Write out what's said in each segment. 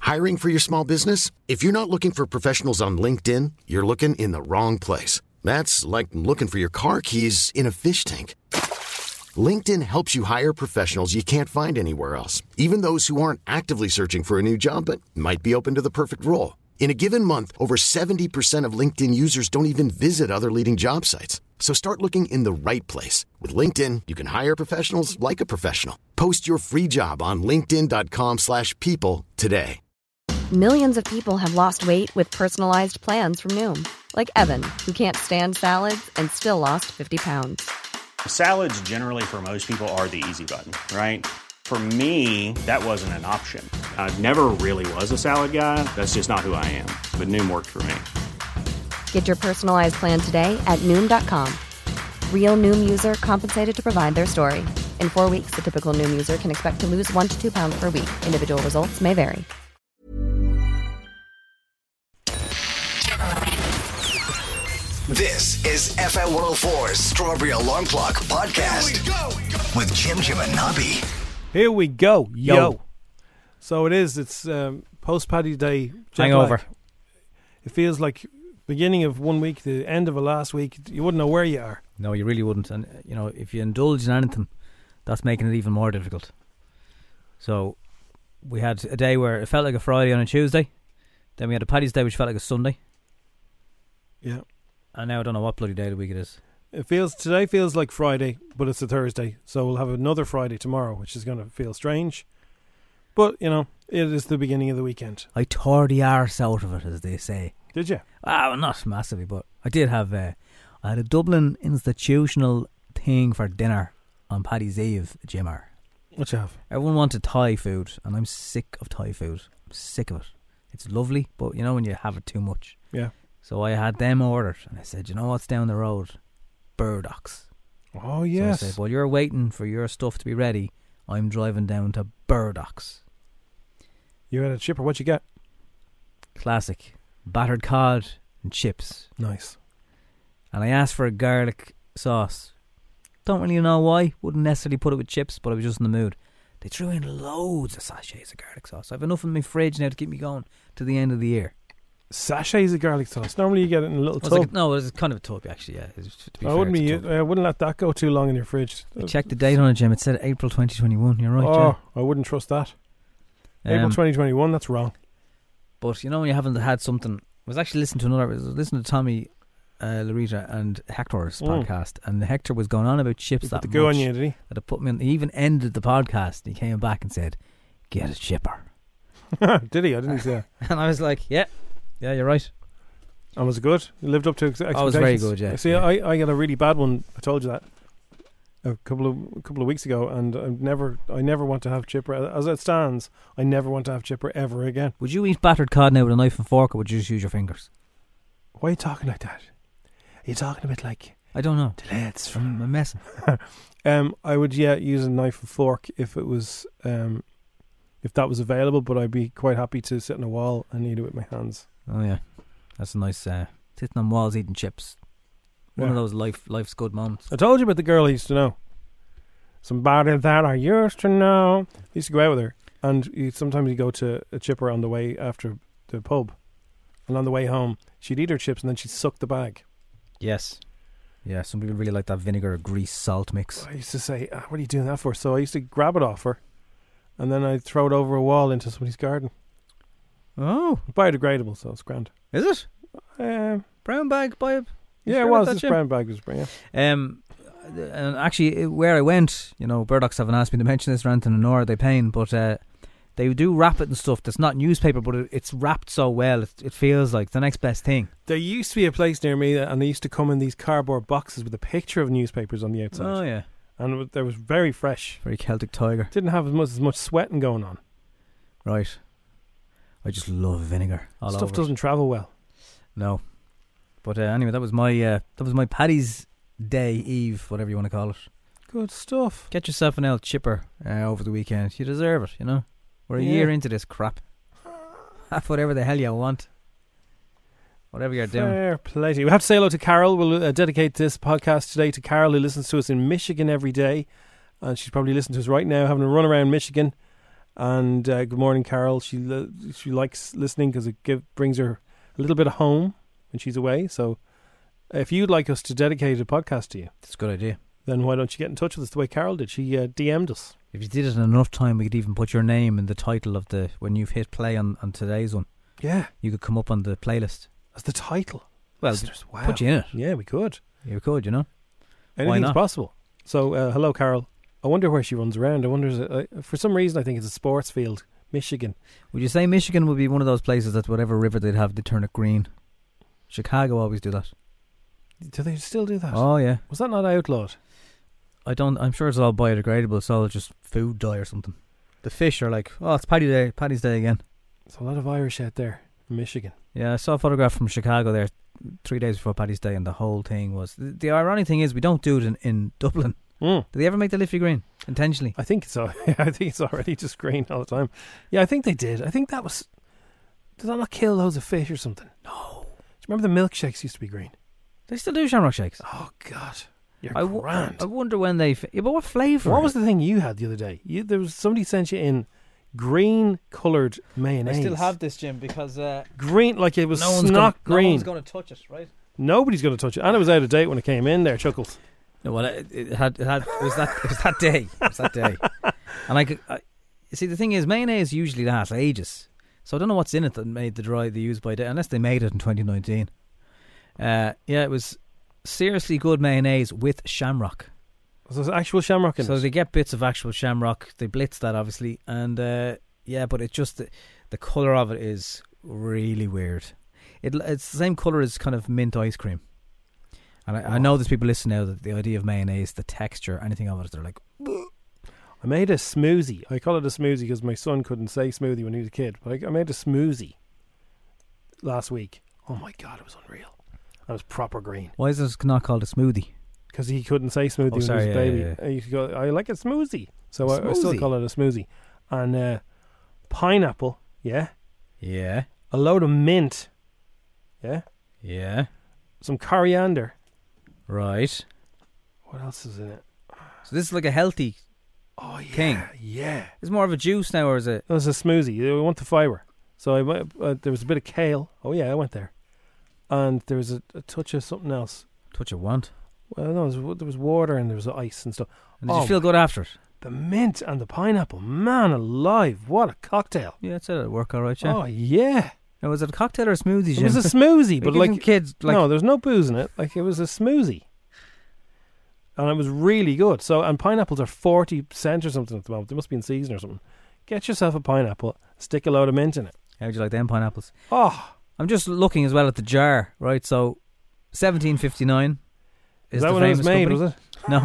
Hiring for your small business? If you're not looking for professionals on LinkedIn, you're looking in the wrong place. That's like looking for your car keys in a fish tank. LinkedIn helps you hire professionals you can't find anywhere else, even those who aren't actively searching for a new job but might be open to the perfect role. In a given month, over 70% of LinkedIn users don't even visit other leading job sites. So start looking in the right place. With LinkedIn, you can hire professionals like a professional. Post your free job on linkedin.com/people today. Millions of people have lost weight with personalized plans from Noom. Like Evan, who can't stand salads and still lost 50 pounds. Salads generally for most people are the easy button, right? For me, that wasn't an option. I never really was a salad guy. That's just not who I am. But Noom worked for me. Get your personalized plan today at Noom.com. Real Noom user compensated to provide their story. In 4 weeks, the typical Noom user can expect to lose 1 to 2 pounds per week. Individual results may vary. This is FM 104's Strawberry Alarm Clock Podcast with Jim and Nobby. Here we go, yo. So it's post-Paddy's Day. Hangover. It feels like beginning of one week, the end of a last week. You wouldn't know where you are. No, you really wouldn't. And, you know, if you indulge in anything, that's making it even more difficult. So we had a day where it felt like a Friday on a Tuesday. Then we had a Paddy's Day, which felt like a Sunday. Yeah. And now I don't know what bloody day of the week it is. Today feels like Friday, but it's a Thursday. So we'll have another Friday tomorrow, which is going to feel strange. But, you know, it is the beginning of the weekend. I tore the arse out of it, as they say. Did you? Well, not massively, but I did have I had a Dublin institutional thing for dinner on Paddy's Eve, Jimmer. What you have? Everyone wanted Thai food, and I'm sick of Thai food. I'm sick of it. It's lovely, but you know when you have it too much. Yeah. So I had them ordered, and I said, you know what's down the road? Burdocks. Oh, yes. So I said, while you're waiting for your stuff to be ready, I'm driving down to Burdocks. You had a chipper. What'd you get? Classic. Battered cod and chips. Nice. And I asked for a garlic sauce. Don't really know why. Wouldn't necessarily put it with chips, but I was just in the mood. They threw in loads of sachets of garlic sauce. I have enough in my fridge now to keep me going to the end of the year. Sachets of garlic sauce. Normally you get it in a little tub. It was kind of a tub, actually, yeah. I wouldn't let that go too long in your fridge. I checked the date on it, Jim. It said April 2021. You're right, Jim. I wouldn't trust that. April 2021, that's wrong. But, you know, when you haven't had something... I was actually listening to Tommy Larita and Hector's podcast, and Hector was going on about chips that much. Go on you, did he? That it put me on, he even ended the podcast. He came back and said, "Get a chipper." Did he? I didn't say that. And I was like, yeah, you're right. And was it good? You lived up to expectations? Oh, it was very good, yeah. See, yeah. I got a really bad one. I told you that a couple of weeks ago, and I never want to have chipper. As it stands, I never want to have chipper ever again. Would you eat battered cod now with a knife and fork, or would you just use your fingers? Why are you talking like that? Are you talking a bit like... I don't know. Delays. I'm messing. I would, use a knife and fork if it was... if that was available, but I'd be quite happy to sit on a wall and eat it with my hands. Oh, yeah. That's a nice... sitting on walls eating chips. One of those life's good moments. I told you about the girl I used to know. Somebody that I used to know. I used to go out with her. And sometimes you go to a chipper on the way after the pub. And on the way home, she'd eat her chips and then she'd suck the bag. Yes. Yeah, some people really like that vinegar, grease, salt mix. I used to say, what are you doing that for? So I used to grab it off her. And then I'd throw it over a wall into somebody's garden. Oh. Biodegradable, so it's grand. Is it? Brown bag, yeah, it was. This brown bag was brown. And actually, where I went, Burdocks haven't asked me to mention this or anything, nor are they paying, but they do wrap it and stuff. That's not newspaper, but it's wrapped so well, it feels like the next best thing. There used to be a place near me, and they used to come in these cardboard boxes with a picture of newspapers on the outside. Oh, yeah. And there was very fresh. Very Celtic Tiger. Didn't have as much sweating going on. Right. I just love vinegar. Stuff doesn't travel well. No. But anyway, that was my Paddy's Day Eve, whatever you want to call it. Good stuff. Get yourself an old chipper over the weekend. You deserve it, We're a year into this crap. Have whatever the hell you want. Whatever you're doing. Fair play to you. We have to say hello to Carol. We'll dedicate this podcast today to Carol, who listens to us in Michigan every day. And she's probably listening to us right now, having a run around Michigan. And good morning, Carol. She likes listening because it brings her a little bit of home when she's away. So if you'd like us to dedicate a podcast to you, That's a good idea. then why don't you get in touch with us the way Carol did? She DM'd us. If you did it in enough time, we could even put your name in the title of when you've hit play on today's one. Yeah. You could come up on the playlist. As the title. Well, Listeners, wow. put you in it. Yeah, we could. You could, you know. Anything's not? possible. So, hello, Carol. I wonder where she runs around. I wonder, for some reason, I think it's a sports field. Michigan. Would you say Michigan would be one of those places that whatever river they'd have, they'd turn it green? Chicago always do that. Do they still do that? Oh, yeah. Was that not outlawed? I'm sure it's all biodegradable. It's all just food dye or something. The fish are like, oh, it's Paddy's Day again. There's a lot of Irish out there in Michigan. Yeah, I saw a photograph from Chicago there 3 days before Paddy's Day, and the whole thing was... The ironic thing is we don't do it in Dublin. Did they ever make the Liffey green intentionally? I think it's already just green all the time. Yeah, I think they did. I think that was... Did that not kill loads of fish or something? No. Do you remember the milkshakes used to be green? They still do Shamrock Shakes. Oh, God. You're I grand. I wonder when they... Yeah, but what flavour? What was the thing you had the other day? There was somebody sent you in green coloured mayonnaise. I still have this, Jim, because... green, like it was green. No one's going to touch it, right? Nobody's going to touch it. And it was out of date when it came in there, Chuckles. No, well, it was that day. It was that day. And you see, the thing is, mayonnaise usually lasts ages. So I don't know what's in it that made the use by date, unless they made it in 2019. Yeah, it was seriously good mayonnaise with shamrock. Was there actual shamrock in it? So they get bits of actual shamrock. They blitz that, obviously. And yeah, but it just... The colour of it is really weird. It's the same colour as kind of mint ice cream. And I know there's people listening now that the idea of mayonnaise, the texture, anything of it, they're like... I made a smoothie. I call it a smoothie because my son couldn't say smoothie when he was a kid. But I made a smoothie last week. Oh my God, it was unreal. It was proper green. Why is this not called a smoothie? Because he couldn't say smoothie when he was a baby. Yeah. He could go, I like a smoothie. So I still call it a smoothie. And pineapple, yeah. Yeah. A load of mint, yeah. Yeah. Some coriander. Right. What else is in it? So this is like a healthy thing. Yeah. It's more of a juice now, or is it? It was a smoothie. I want the fibre. So there was a bit of kale. Oh yeah, I went there. And there was a touch of something else. Touch of what? Well, no, there was water and there was ice and stuff. And did you feel good after it? The mint and the pineapple, man alive, what a cocktail. Yeah, it said it'd work all right, yeah. Oh, yeah. Now, was it a cocktail or a smoothie, Jim? It was a smoothie, but like... kids... no, there's no booze in it. Like, it was a smoothie. And it was really good. So, and pineapples are 40 cents or something at the moment. They must be in season or something. Get yourself a pineapple, stick a load of mint in it. How would you like them pineapples? Oh. I'm just looking as well at the jar, right? So, 1759 is that the when it was famous made, company. was it? No.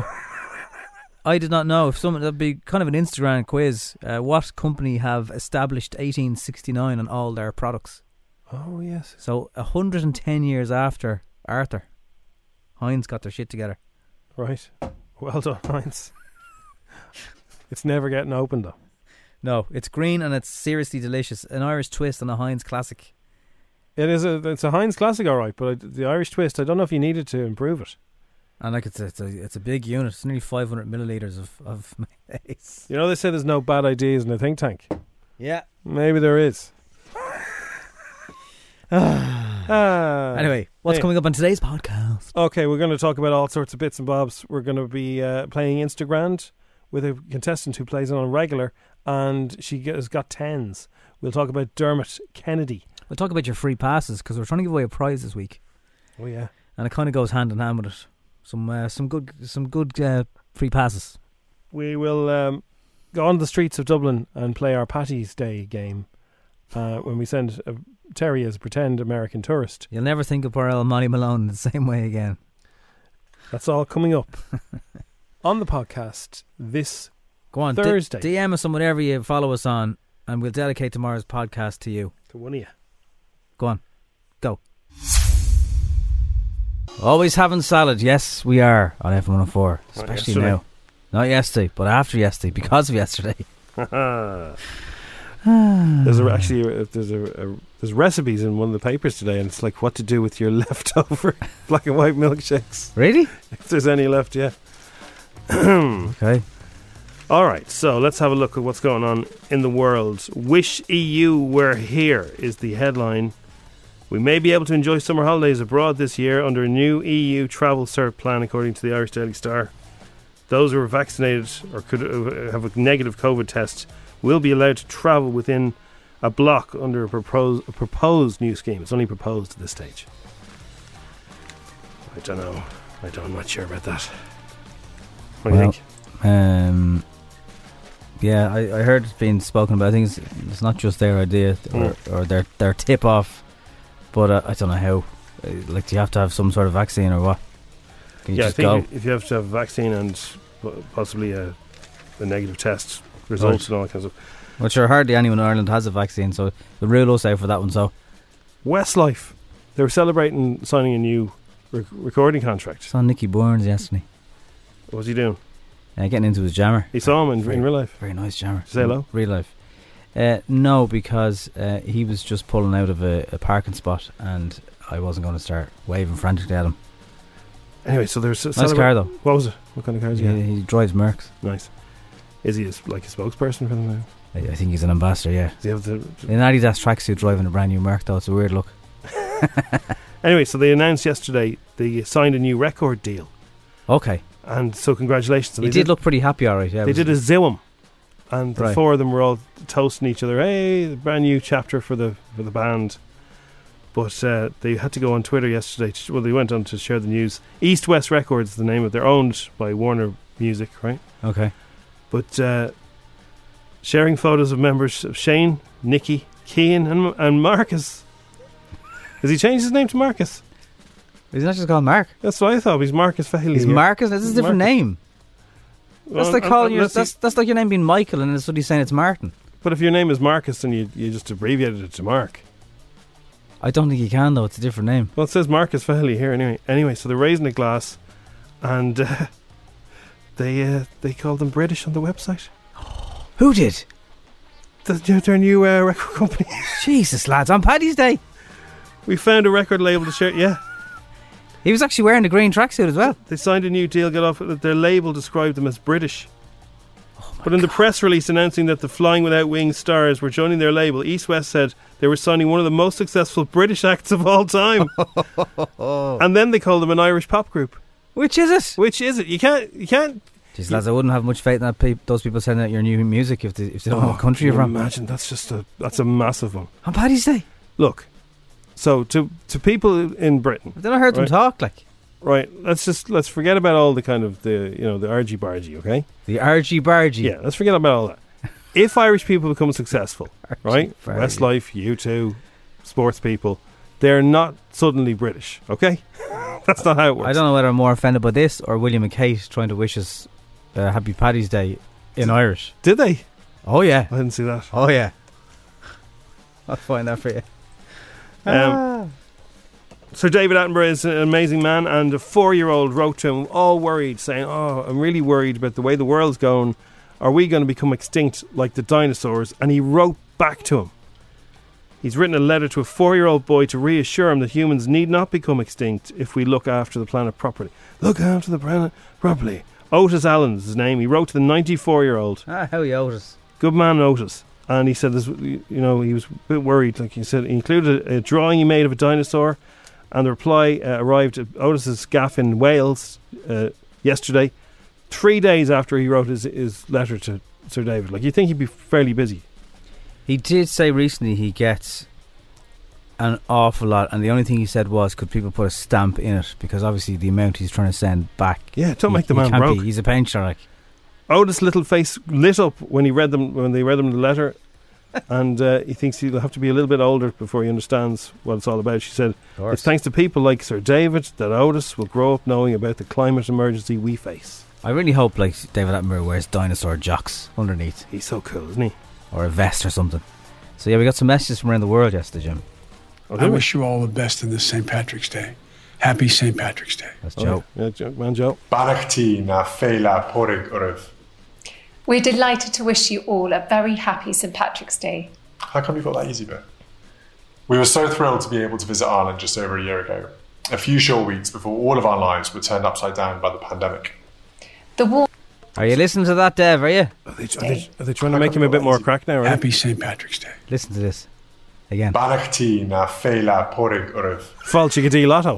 I did not know. If someone, that'd be kind of an Instagram quiz. What company have established 1869 on all their products? Oh, yes. So 110 years after Arthur, Heinz got their shit together. Right. Well done, Heinz. It's never getting open, though. No, it's green and it's seriously delicious. An Irish twist on a Heinz classic. It's a Heinz classic, all right, but the Irish twist, I don't know if you needed to improve it. And like it's a big unit. It's nearly 500 millilitres of mayonnaise. You know, they say there's no bad ideas in a think tank. Yeah. Maybe there is. Anyway, what's coming up on today's podcast? Okay, we're going to talk about all sorts of bits and bobs. We're going to be playing Instagram with a contestant who plays it on regular, and she has got 10s. We'll talk about Dermot Kennedy. We'll talk about your free passes because we're trying to give away a prize this week. Oh yeah, and it kind of goes hand in hand with it. Some good free passes. We will go on the streets of Dublin and play our Paddy's Day game when we send Terry as a pretend American tourist. You'll never think of poor old Molly Malone in the same way again. That's all coming up on the podcast this Thursday. DM us on whatever you follow us on, and we'll dedicate tomorrow's podcast to you. To one of you. Go on. Go. Always having salad. Yes, we are on F104. Especially now. Not yesterday, but after yesterday, because of yesterday. There's recipes in one of the papers today, and it's like what to do with your leftover black and white milkshakes. Really? If there's any left, yeah. Okay. All right, so let's have a look at what's going on in the world. Wish EU were here is the headline. We may be able to enjoy summer holidays abroad this year under a new EU travel cert plan, according to the Irish Daily Star. Those who are vaccinated or could have a negative COVID test will be allowed to travel within a block under a proposed new scheme. It's only proposed at this stage. I don't know. I'm not sure about that. What do you think? Yeah, I heard it's being spoken about. I think it's not just their idea or their tip off, but I don't know how. Like, do you have to have some sort of vaccine or what? Can you just I think go? if you have to have a vaccine and possibly a negative test results and all that kind of stuff. Well, sure, hardly anyone in Ireland has a vaccine, so they'll rule us out for that one. So, Westlife, they were celebrating signing a new recording contract. saw Nicky Burns yesterday. What was he doing? Getting into his jammer. He saw him in real life. Very nice jammer. Say hello? Real life. No, because he was just pulling out of a parking spot and I wasn't going to start waving frantically at him. Anyway, so there's nice car though. What was it? What kind of car is he? He drives Mercs. Nice. Is he like a spokesperson for them now? I think he's an ambassador, yeah. Does he have an Adidas tracksuit driving a brand new Merc though. It's a weird look. Anyway, so they announced yesterday they signed a new record deal. Okay. And so congratulations. He did look pretty happy, alright. Yeah, they did a Zoom, and the Right. four of them were all toasting each other. Hey, the brand new chapter for the band. But they had to go on Twitter yesterday. They went on to share the news. East West Records is the name of it. They're owned by Warner Music, right? Okay. But sharing photos of members of Shane, Nicky, Cian and Marcus. Has he changed his name to Marcus? Is he not just called Mark? That's what I thought. He's Marcus Fahaley. He's Marcus? That's a different name. That's like calling that's like your name being Michael and it's what he's saying it's Martin. But if your name is Marcus then you just abbreviated it to Mark. I don't think you can though, it's a different name. Well, it says Marcus Fahaley here anyway. So they're raising a glass and they called them British on the website. Who did? Their new record company. Jesus, lads, on Paddy's Day. We found a record label to share. Yeah. He was actually wearing the green tracksuit as well. They signed a new deal, got off. Their label described them as British. But in the press release announcing that the Flying Without Wings stars were joining their label, East West said they were signing one of the most successful British acts of all time. And then they called them an Irish pop group. Which is it? You can't. Jeez, lads, I wouldn't have much faith in that those people sending out your new music if they don't know what country you're from. Imagine that's a massive one. On Paddy's Day. Look, so to people in Britain, I've never heard them talk like. Right, let's forget about all the kind of the argy bargy, okay? The argy bargy. Yeah, let's forget about all that. If Irish people become successful, right? Bargy. Westlife, U2, sports people, they're not suddenly British, okay? That's not how it works. I don't know whether I'm more offended by this or William and Kate trying to wish us Happy Paddy's Day in Irish. Did they? Oh yeah. I didn't see that. Oh yeah. I'll find that for you. Sir David Attenborough is an amazing man, and a 4-year-old wrote to him all worried, saying, I'm really worried about the way the world's going. Are we going to become extinct like the dinosaurs? And he wrote back to him. He's written a letter to a 4-year-old boy to reassure him that humans need not become extinct if we look after the planet properly. Look after the planet properly. Otis Allen is his name. He wrote to the 94-year-old. How are you, Otis? Good man, Otis. And he said, he was a bit worried. Like he said, he included a drawing he made of a dinosaur. And the reply arrived at Otis's gaff in Wales yesterday, 3 days after he wrote his letter to Sir David. Like, you'd think he'd be fairly busy. He did say recently he gets an awful lot, and the only thing he said was, could people put a stamp in it? Because obviously the amount he's trying to send back. Yeah, don't make the man broke. He's a pensioner, like. Otis' little face lit up when they read them the letter. And he thinks he'll have to be a little bit older before he understands what it's all about. She said, it's thanks to people like Sir David that Otis will grow up knowing about the climate emergency we face. I really hope like David Attenborough wears dinosaur jocks underneath. He's so cool, isn't he? Or a vest or something. So yeah, we got some messages from around the world yesterday, Jim. I wish you all the best in this St. Patrick's Day. Happy St. Patrick's Day. That's Joe. Yeah, Joe. Banachti na féile pórig oraibh. We're delighted to wish you all a very happy St. Patrick's Day. How come you got that easy bit? We were so thrilled to be able to visit Ireland just over a year ago, a few short weeks before all of our lives were turned upside down by the pandemic. The war Are you listening to that, Dev? Are you? Are they trying to make him a bit more crack now? Right? Happy St. Patrick's Day. Listen to this again. Banachty na féile porig urv. Falchi Gadi Lotto.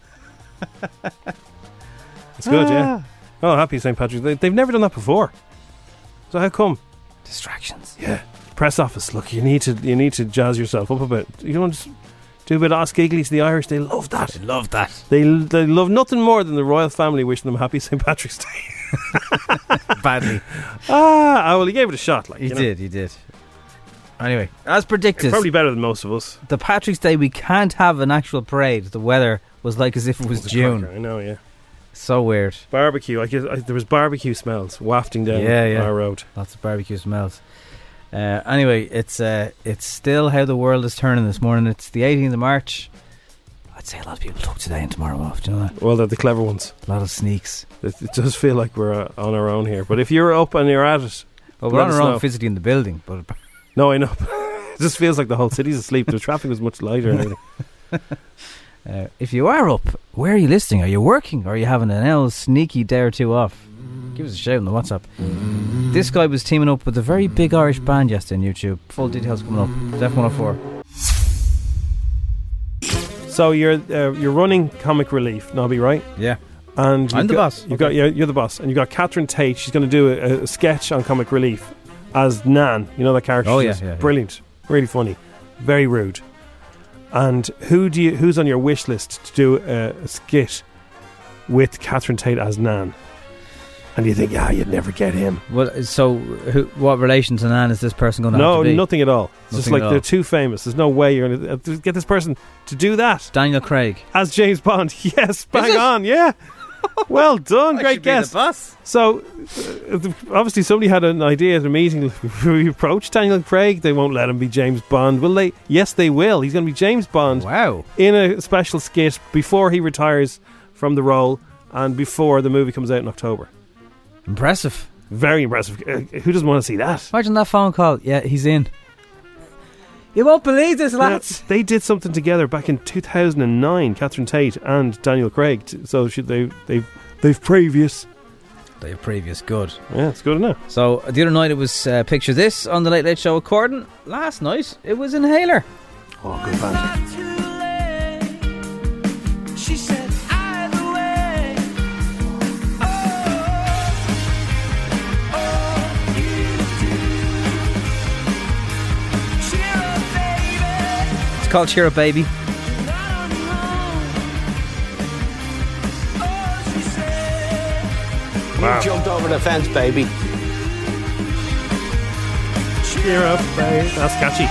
It's good, yeah. Oh, happy St. Patrick's. They've never done that before. So how come? Distractions. Yeah. Press office. Look, you need to jazz yourself up a bit. You don't just do a bit of Os Giggly to the Irish. They love that. They love that. They love nothing more than the royal family wishing them happy St. Patrick's Day. Badly. Well, he gave it a shot. Like He did. Anyway, as predicted, it's probably better than most of us. The Patrick's Day, we can't have an actual parade. The weather was like as if it was June. I know, yeah. So weird. Barbecue. There was barbecue smells wafting down our road. Lots of barbecue smells. Anyway, it's still how the world is turning this morning. It's the 18th of March. I'd say a lot of people took today and tomorrow off. Do you know that? Well, they're the clever ones. A lot of sneaks. It does feel like we're on our own here. But if you're up and you're at it, well, we're on our own physically in the building. But no, I know. It just feels like the whole city's asleep. The traffic was much lighter. If you are up, where are you listening? Are you working? Or are you having an L sneaky day or two off? Give us a shout on the WhatsApp. This guy was teaming up with a very big Irish band yesterday on YouTube. Full details coming up. Def 104. So you're running Comic Relief, Nobby, right? Yeah. And I'm the boss. You're the boss, and you've got Catherine Tate. She's going to do a sketch on Comic Relief as Nan. You know that character? Oh yeah. Brilliant, really funny, very rude. And who's on your wish list to do a skit with Catherine Tate as Nan? And you think, you'd never get him. Well, so what relation to Nan is this person going to have to be? No, nothing at all. It's just like they're too famous. There's no way you're going to get this person to do that. Daniel Craig as James Bond. Yes, bang on. Yeah. Well done, great guess. So, obviously, somebody had an idea at a meeting. We approached Daniel Craig. They won't let him be James Bond, will they? Yes, they will. He's going to be James Bond. Wow! In a special skit before he retires from the role and before the movie comes out in October. Impressive. Very impressive. Who doesn't want to see that? Imagine that phone call. Yeah, he's in. You won't believe this, lads. They did something together back in 2009, Catherine Tate and Daniel Craig. So they've previous. They have previous. Good. Yeah, it's good enough. So the other night it was Picture This on the Late Late Show with Corden. Last night it was Inhaler. Oh, good band. She said, called Cheer Up Baby. Wow. You jumped over the fence, baby. Cheer up, baby. That's catchy.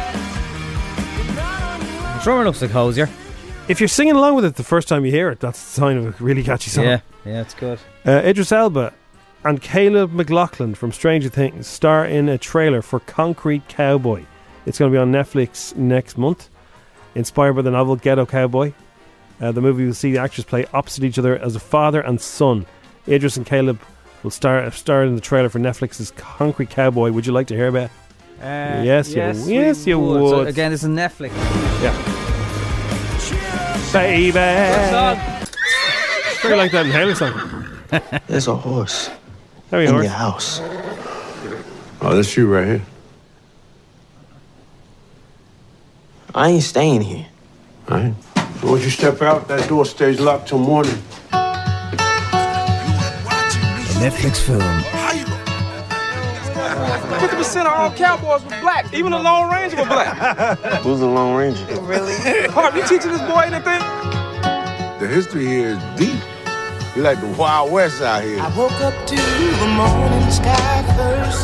The drummer looks like Hosier. If you're singing along with it the first time you hear it, that's a sign of a really catchy song. Yeah, it's good. Idris Elba and Caleb McLaughlin from Stranger Things star in a trailer for Concrete Cowboy. It's going to be on Netflix next month. Inspired by the novel Ghetto Cowboy, the movie will see the actors play opposite each other as a father and son. Idris and Caleb will star in the trailer for Netflix's Concrete Cowboy. Would you like to hear about it? Yes, you would. So again, it's on Netflix. Yeah. Baby. Very like that Inhaler song. There's a horse in your house. Oh, that's you right here. I ain't staying here. All right. So once you step out, that door stays locked till morning. A Netflix film. 50% of all cowboys were black. Even the Lone Ranger were black. Who's the Lone Ranger? Really? Harp, you teaching this boy anything? The history here is deep. You like the Wild West out here. I woke up to the morning sky first.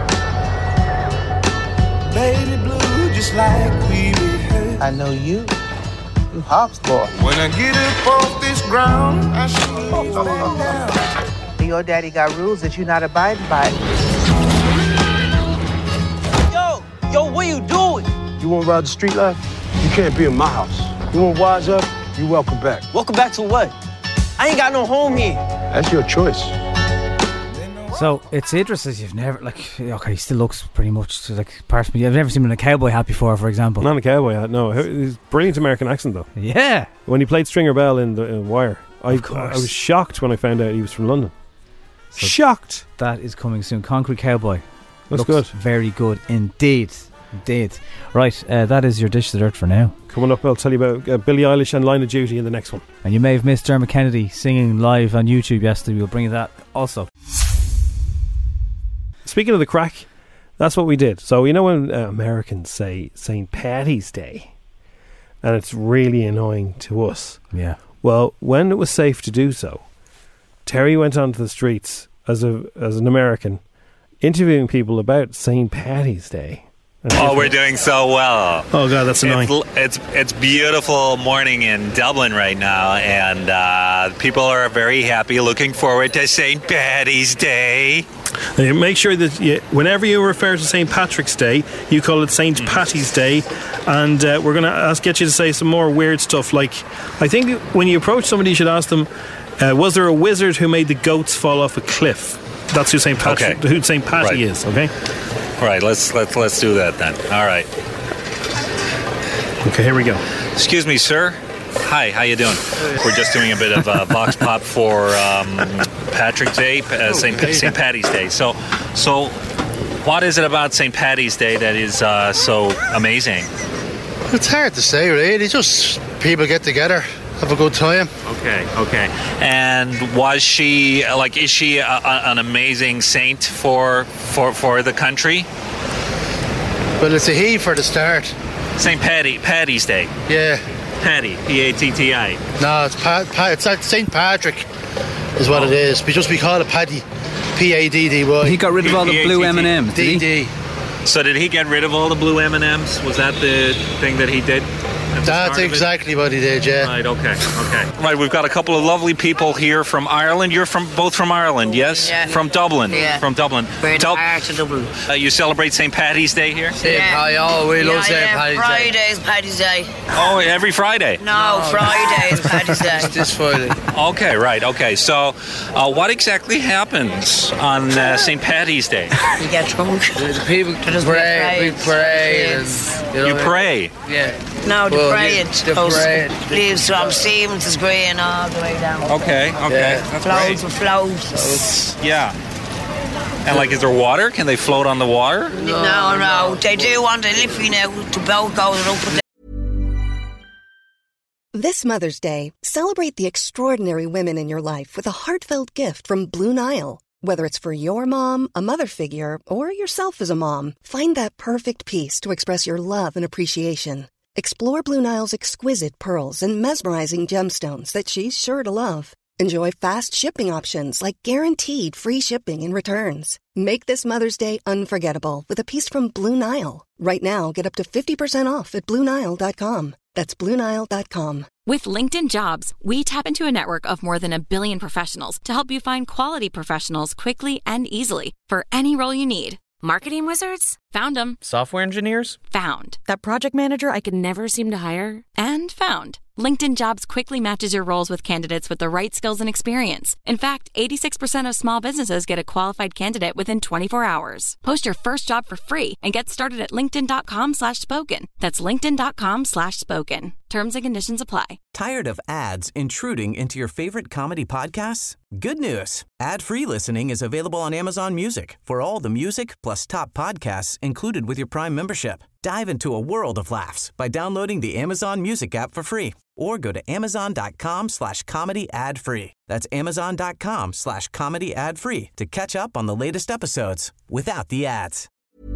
Baby blue, just like we rehearsed. I know you. You Hops boy. When I get up off this ground, I should down. Your daddy got rules that you're not abiding by. Yo, what you doing? You want to ride the street life? You can't be in my house. You want to wise up? You welcome back. Welcome back to what? I ain't got no home here. That's your choice. So it's Idris as you've never he still looks pretty much like part of me. I've never seen him in a cowboy hat before, for example. Not a cowboy hat, no. He's brilliant American accent though. Yeah. When he played Stringer Bell in the Wire, I was shocked when I found out he was from London. So Shocked. that is coming soon. Concrete Cowboy. Looks Looks good. very good indeed. Right, that is your Dish the Dirt for now. Coming up, I'll tell you about Billie Eilish and Line of Duty in the next one. And you may have missed Dermot Kennedy singing live on YouTube yesterday. We'll bring you that also. Speaking of the crack, that's what we did. So you know when Americans say St. Paddy's Day, and it's really annoying to us. Yeah. Well, when it was safe to do so, Terry went onto the streets as an American, interviewing people about St. Paddy's Day. Oh, we're doing so well. Oh God, that's annoying. It's beautiful morning in Dublin right now, and people are very happy, looking forward to St. Paddy's Day. Make sure that whenever you refer to St. Patrick's Day, you call it St. Patty's Day, and we're going to get you to say some more weird stuff. Like, I think when you approach somebody, you should ask them, was there a wizard who made the goats fall off a cliff? That's who St. Patrick, who St. Patty is. Okay. Right. Let's do that then. All right. Okay. Here we go. Excuse me, sir. Hi. How you doing? We're just doing a bit of vox pop for Patrick's Day, St. Paddy's Day. So, what is it about St. Paddy's Day that is so amazing? It's hard to say, really. Just people get together, have a good time. Okay. And was she is she an amazing saint for the country? Well, it's a he for the start. St. Paddy's Day. Yeah. Paddy, P-A-T-T-I. No, it's like St. Patrick is what it is. We call it Paddy. P-A-D-D-Y. He got rid of all the blue M&Ms, did he? So did he get rid of all the blue M&Ms? Was that the thing that he did? That's exactly what he did, yeah. Right, okay. Right, we've got a couple of lovely people here from Ireland. You're both from Ireland, yes? Yeah. From Dublin? Yeah. From Dublin. We're in the heart of Dublin. You celebrate St. Paddy's Day here? We love St. Paddy's Day. Friday's Paddy's Day. Oh, every Friday? No, Friday is Paddy's Day. This Friday. Okay, right, okay. So, what exactly happens on St. Paddy's Day? You get drunk. The people pray. We pray. You pray? Yeah. No, the praying. The Leaves from Stevens is green all the way down. Okay. Yeah. That's Floats great. with floats. Yeah. And is there water? Can they float on the water? No. They do want the liffey now to boat goes up and down. This Mother's Day, celebrate the extraordinary women in your life with a heartfelt gift from Blue Nile. Whether it's for your mom, a mother figure, or yourself as a mom, find that perfect piece to express your love and appreciation. Explore Blue Nile's exquisite pearls and mesmerizing gemstones that she's sure to love. Enjoy fast shipping options like guaranteed free shipping and returns. Make this Mother's Day unforgettable with a piece from Blue Nile. Right now, get up to 50% off at BlueNile.com. That's BlueNile.com. With LinkedIn Jobs, we tap into a network of more than 1 billion professionals to help you find quality professionals quickly and easily for any role you need. Marketing wizards? Found them. Software engineers? Found. That project manager I could never seem to hire? And found. LinkedIn Jobs quickly matches your roles with candidates with the right skills and experience. In fact, 86% of small businesses get a qualified candidate within 24 hours. Post your first job for free and get started at linkedin.com/spoken. That's linkedin.com/spoken. Terms and conditions apply. Tired of ads intruding into your favorite comedy podcasts? Good news. Ad-free listening is available on Amazon Music for all the music plus top podcasts included with your Prime membership. Dive into a world of laughs by downloading the Amazon Music app for free or go to amazon.com/comedy ad-free. That's amazon.com/comedy ad-free to catch up on the latest episodes without the ads.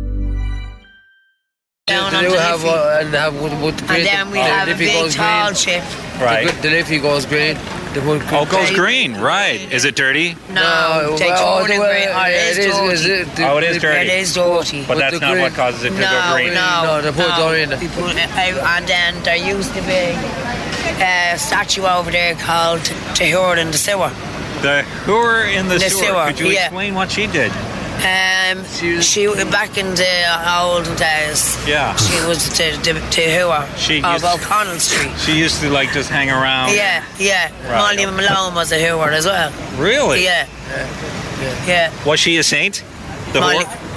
Down on the liffey. And then we have a big tall ship. Right. The liffey goes green. Oh, it goes green, right. Is it dirty? No, they turn it green. It is dirty. Oh, it is dirty. It is dirty. But that's not what causes it to go green. No, they put it in. And then there used to be a statue over there called Tahir in the sewer. The Hooer in the sewer. Could you yeah. explain what she did? She back in the olden days. Yeah. She was the Hooer of O'Connell Street. She used to just hang around. Yeah. Right. Molly Malone was a Hooer as well. Really? Yeah. Was she a saint? The Molly, Hooer?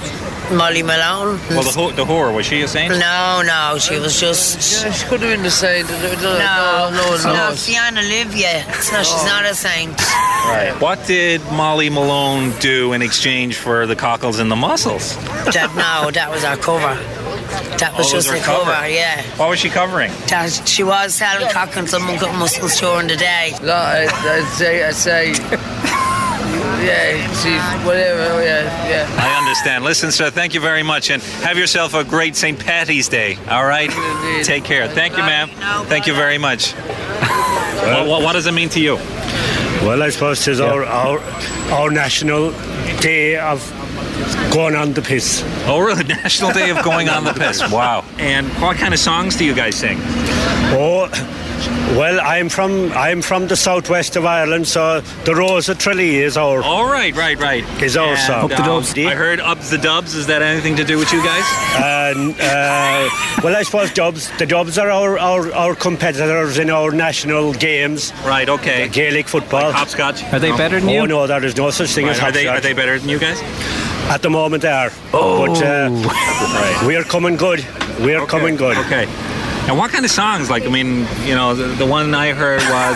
Molly Malone. Well, the whore, was she a saint? No, she was just... Yeah, she could have been the saint. No, Fiona Livia. No, she's not a saint. Right. What did Molly Malone do in exchange for the cockles and the mussels? That was our cover. That was just her a cover, yeah. What was she covering? She was selling cockles and mussels during the day. No, I'd say... Yeah, see, whatever, yeah. I understand. Listen, sir, thank you very much, and have yourself a great St. Patty's Day, all right? Take care. Thank you, ma'am. Thank you very much. What does it mean to you? Well, I suppose it's our national day of going on the piss. Oh, really? National Day of going on the piss. Wow. And what kind of songs do you guys sing? Oh, well, I'm from the southwest of Ireland, so the Rose of Tralee is our... Oh, right. Is our song. Up the Dubs. I heard Up the Dubs. Is that anything to do with you guys? Well, I suppose the Dubs are our competitors in our national games. Right, okay. Gaelic football. Like hopscotch. Are they better than you? Oh, no, there is no such thing as hopscotch. Are they better than you guys? At the moment, they are. Oh. But we are coming good. We are coming good. Okay. And what kind of songs? Like, I mean, you know, the one I heard was...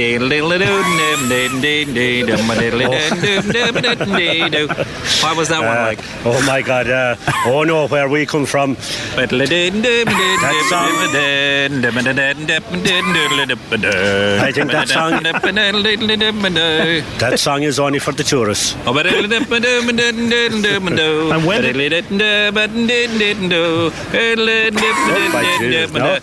What was that one like? Oh, my God. Oh, no, where we come from. That I think that song is only for the tourists. And when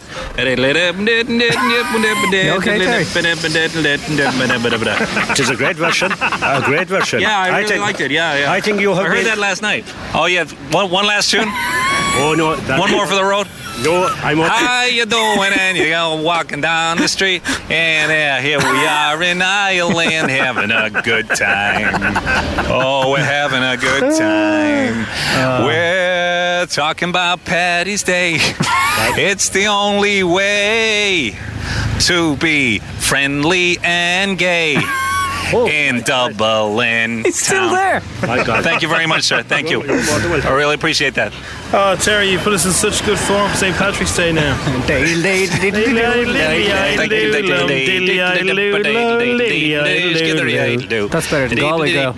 It is a great version. A great version. Yeah, I really liked it. Yeah. I think you have. I heard that last night. Oh yeah, one last tune. Oh no, one more for the road. No, I'm okay. How you doing? And you go walking down the street, and here we are in Ireland having a good time. Oh, we're having a good time. We're talking about Paddy's Day. It's the only way to be friendly and gay. In Dublin. It's still there. My God. Thank you very much, sir. Thank you. I really appreciate that. Oh, Terry, you put us in such good form for St. Patrick's Day now. That's better than Galway, though.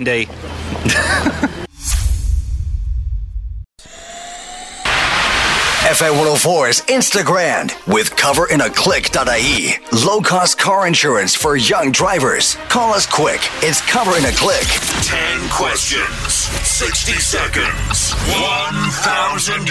FM 104's Instagram with coverinaclick.ie. Low-cost car insurance for young drivers. Call us quick. It's Cover in a Click. 10 questions, 60 seconds, €1,000.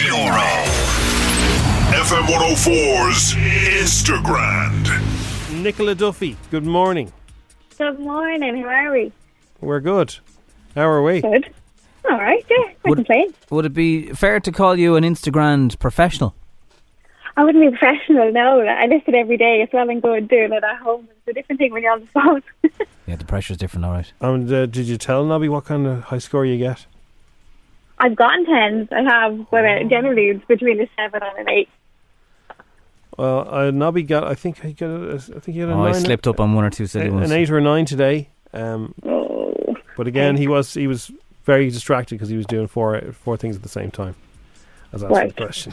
FM 104's Instagram. Nicola Duffy, good morning. Good morning, how are we? We're good. How are we? Good. All right, yeah, I complain. Would it be fair to call you an Instagram professional? I wouldn't be professional, no. I listen every day. It's well and good doing it at home. It's a different thing when you're on the phone. Yeah, the pressure's different, all right. And did you tell Nobby what kind of high score you get? I've gotten 10s. I have, but generally it's between a 7 and an 8. Well, Nobby got, I think he got a 9. I slipped up on one or two silly ones. An 8 or a 9 today. But again, he was very distracted because he was doing four things at the same time. As answering the question.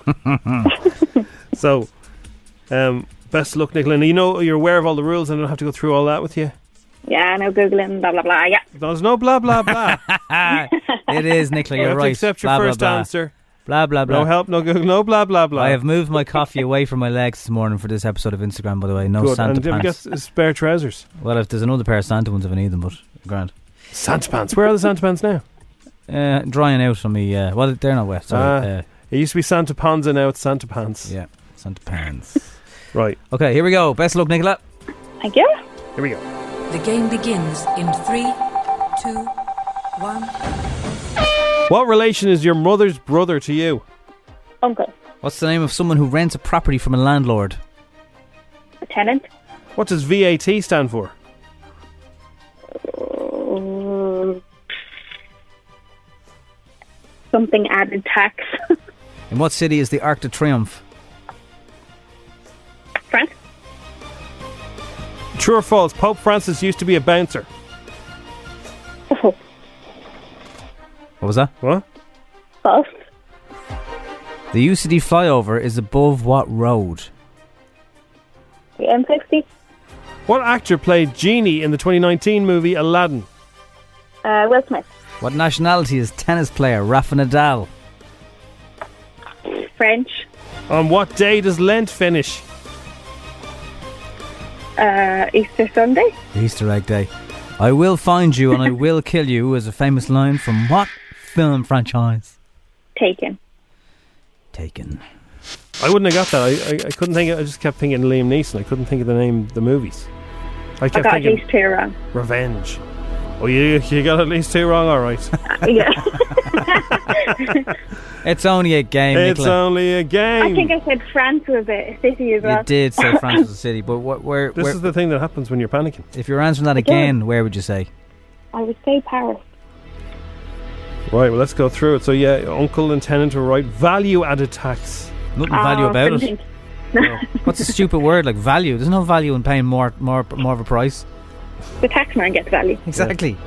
So, best of luck, Nicola. You know, you're aware of all the rules, and I don't have to go through all that with you. Yeah, no Googling, blah, blah, blah, yeah. There's no blah, blah, blah. It is, Nicola, you're right. You have to accept your first answer. Blah, blah, blah. No help, no Google, no blah, blah, blah. I have moved my coffee away from my legs this morning for this episode of Instagram, by the way. No Good. Santa and pants. Have you got spare trousers? Well, if there's another pair of Santa ones if I need them, but grand. Santa pants. Where are the Santa pants now? Drying out on me. Well, they're not wet. Sorry. It used to be Santa Ponza, now it's Santa Pants. Yeah, Santa Pants. Right. Okay, here we go. Best of luck, Nicola. Thank you. Here we go. The game begins in 3, 2, 1. What relation is your mother's brother to you? Uncle. What's the name of someone who rents a property from a landlord? A tenant. What does VAT stand for? Something added tax. In what city is the Arc de Triomphe? France. True or false? Pope Francis used to be a bouncer. Oh. What was that? What? False. The UCD flyover is above what road? The M60. What actor played Genie in the 2019 movie Aladdin? Will Smith. What nationality is tennis player Rafa Nadal? French. On what day does Lent finish? Easter Sunday. Easter egg day. I will find you and I will kill you is a famous line from what film franchise? Taken. I wouldn't have got that. I couldn't think. I just kept thinking Liam Neeson. I couldn't think of the name of the movies. I kept got thinking at least 2 wrong. Revenge. Oh, you got at least 2 wrong. All right. Yeah. It's only a game. It's Nicola. only a game. I think I said France was a city as well. You did say France was a city, but where? This is the thing that happens when you're panicking. If you're answering that again, where would you say? I would say Paris. Right, well, let's go through it. So, yeah, uncle and tenant were right. Value added tax. Nothing value about it. No. What's a stupid word like value? There's no value in paying more of a price. The taxman gets value. Exactly.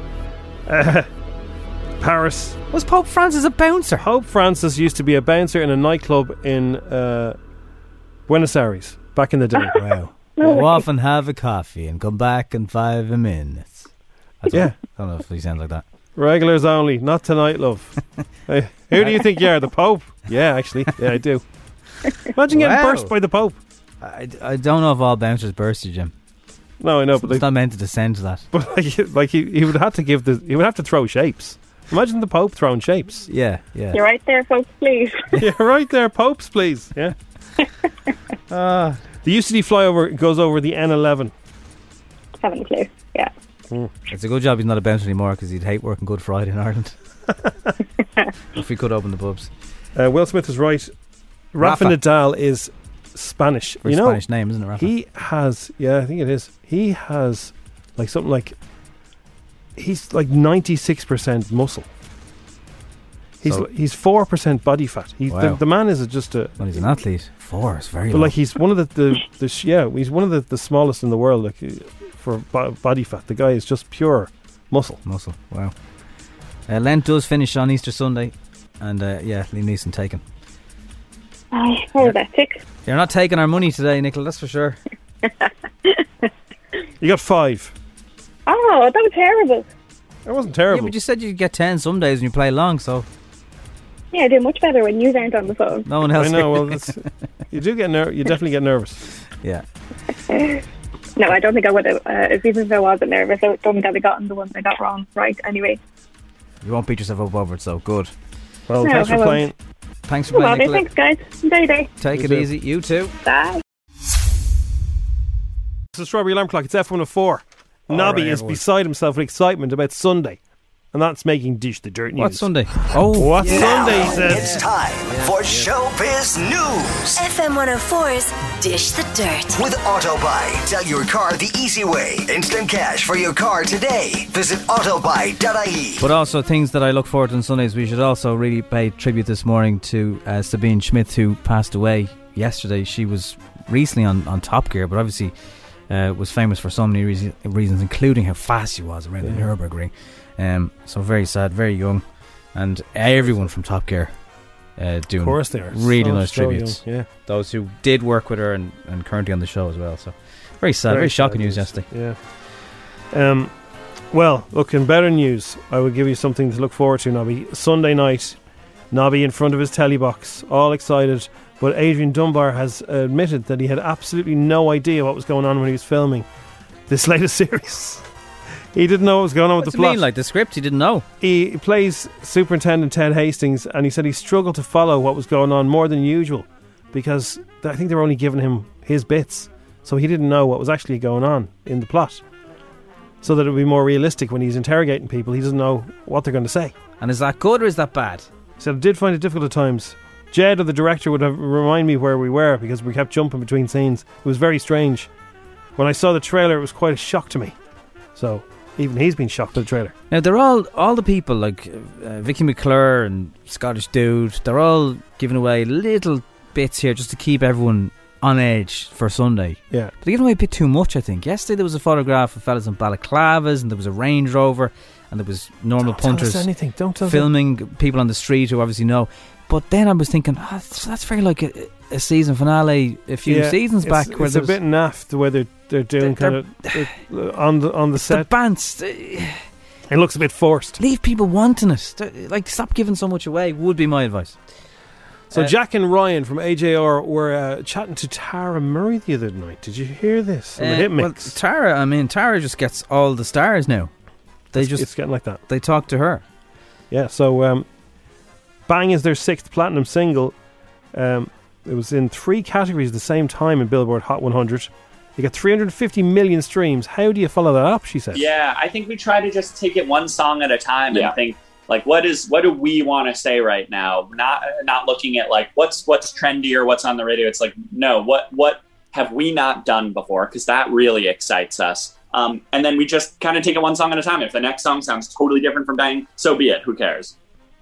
Paris. Was Pope Francis a bouncer? Pope Francis used to be a bouncer in a nightclub in Buenos Aires back in the day. Wow. Go off and have a coffee and come back in 5 minutes. I don't know if he sounds like that. Regulars only, not tonight, love. Hey, who do you think you are, the Pope? Yeah, actually. Yeah, I do. Imagine getting burst by the Pope. I don't know if all bouncers burst you, Jim. No, I know, but it's not meant to descend to that. But like he would have to he would have to throw shapes. Imagine the Pope throwing shapes. Yeah. You're right there, folks, please. You're right there, popes, please. Yeah. The UCD flyover goes over the N11. Haven't a clue. Yeah. It's a good job he's not a bouncer anymore because he'd hate working Good Friday in Ireland. If we could open the pubs. Will Smith is right. Rafa Nadal is Spanish. Very Spanish name, isn't it, Rafa? He has, I think it is. He has like something like, he's like 96% muscle. He's 4% body fat. The man is just a. Well, he's an athlete. 4 is very. But low. like he's one of he's one of the smallest in the world. Like for body fat, the guy is just pure muscle. Wow. Lent does finish on Easter Sunday, and Liam Neeson taken. Aye, hold that tick. You're not taking our money today, Nicola. That's for sure. You got 5. Oh, that was terrible. It wasn't terrible. Yeah, but you said you'd get 10 some days when you play long, so. Yeah, I do much better when you aren't on the phone. No one else. I know. Well, you do get you definitely get nervous. Yeah. No, I don't think I would have. Even if I wasn't nervous, I don't think I'd have gotten the one I got wrong right anyway. You won't beat yourself up over it, so good. Well, thanks for playing. Thanks for playing, Nicola. Thanks, guys. Enjoy your day. Take it easy. You too. Bye. It's the Strawberry Alarm Clock. It's F104. Nobby is beside himself with excitement about Sunday. And that's making Dish the Dirt News. What's Sunday? What's Sunday, he says. It's time for Showbiz News. FM 104's Dish the Dirt. With AutoBuy. Sell your car the easy way. Instant cash for your car today. Visit autobuy.ie. But also things that I look forward to on Sundays. We should also really pay tribute this morning to Sabine Schmidt, who passed away yesterday. She was recently on Top Gear, but obviously was famous for so many reasons, including how fast she was around the Nürburgring. So very sad, very young, and everyone from Top Gear doing, of course, they are really nice tributes. Young, yeah, those who did work with her and currently on the show as well. So very sad, very shocking news yesterday. Yeah. Well, look, in better news, I will give you something to look forward to, Nobby. Sunday night, Nobby in front of his telly box, all excited. But Adrian Dunbar has admitted that he had absolutely no idea what was going on when he was filming this latest series. He didn't know what was going on with the plot. What do you mean, like the script? He didn't know. He plays Superintendent Ted Hastings, and he said he struggled to follow what was going on more than usual because I think they were only giving him his bits, so he didn't know what was actually going on in the plot. So that it would be more realistic when he's interrogating people. He doesn't know what they're going to say. And is that good or is that bad? He said, I did find it difficult at times. Jed, or the director, would remind me where we were because we kept jumping between scenes. It was very strange. When I saw the trailer, it was quite a shock to me. So even he's been shocked by the trailer. Now they're all the people like Vicky McClure and Scottish Dude. They're all giving away little bits here just to keep everyone on edge for Sunday. Yeah. But they gave away a bit too much, I think. Yesterday there was a photograph of fellas in balaclavas, and there was a Range Rover, and there was normal punters tell us anything. Don't tell us filming people on the street who obviously know. But then I was thinking, that's very like a season finale a few seasons back. Where it's a bit naff the way they're doing on the set. The bants. It looks a bit forced. Leave people wanting it. Like, stop giving so much away would be my advice. So Jack and Ryan from AJR were chatting to Tara Murray the other night. Did you hear this on the hit mix? Well, Tara just gets all the stars now. It's getting like that. They talk to her. Yeah, so Bang is their 6th platinum single. It was in 3 categories at the same time in Billboard Hot 100. You got 350 million streams. How do you follow that up, she said? Yeah, I think we try to just take it one song at a time and think, like, what do we want to say right now? Not looking at, like, what's trendy or what's on the radio. It's like, no, what have we not done before? Because that really excites us. And then we just kind of take it one song at a time. If the next song sounds totally different from Bang, so be it. Who cares?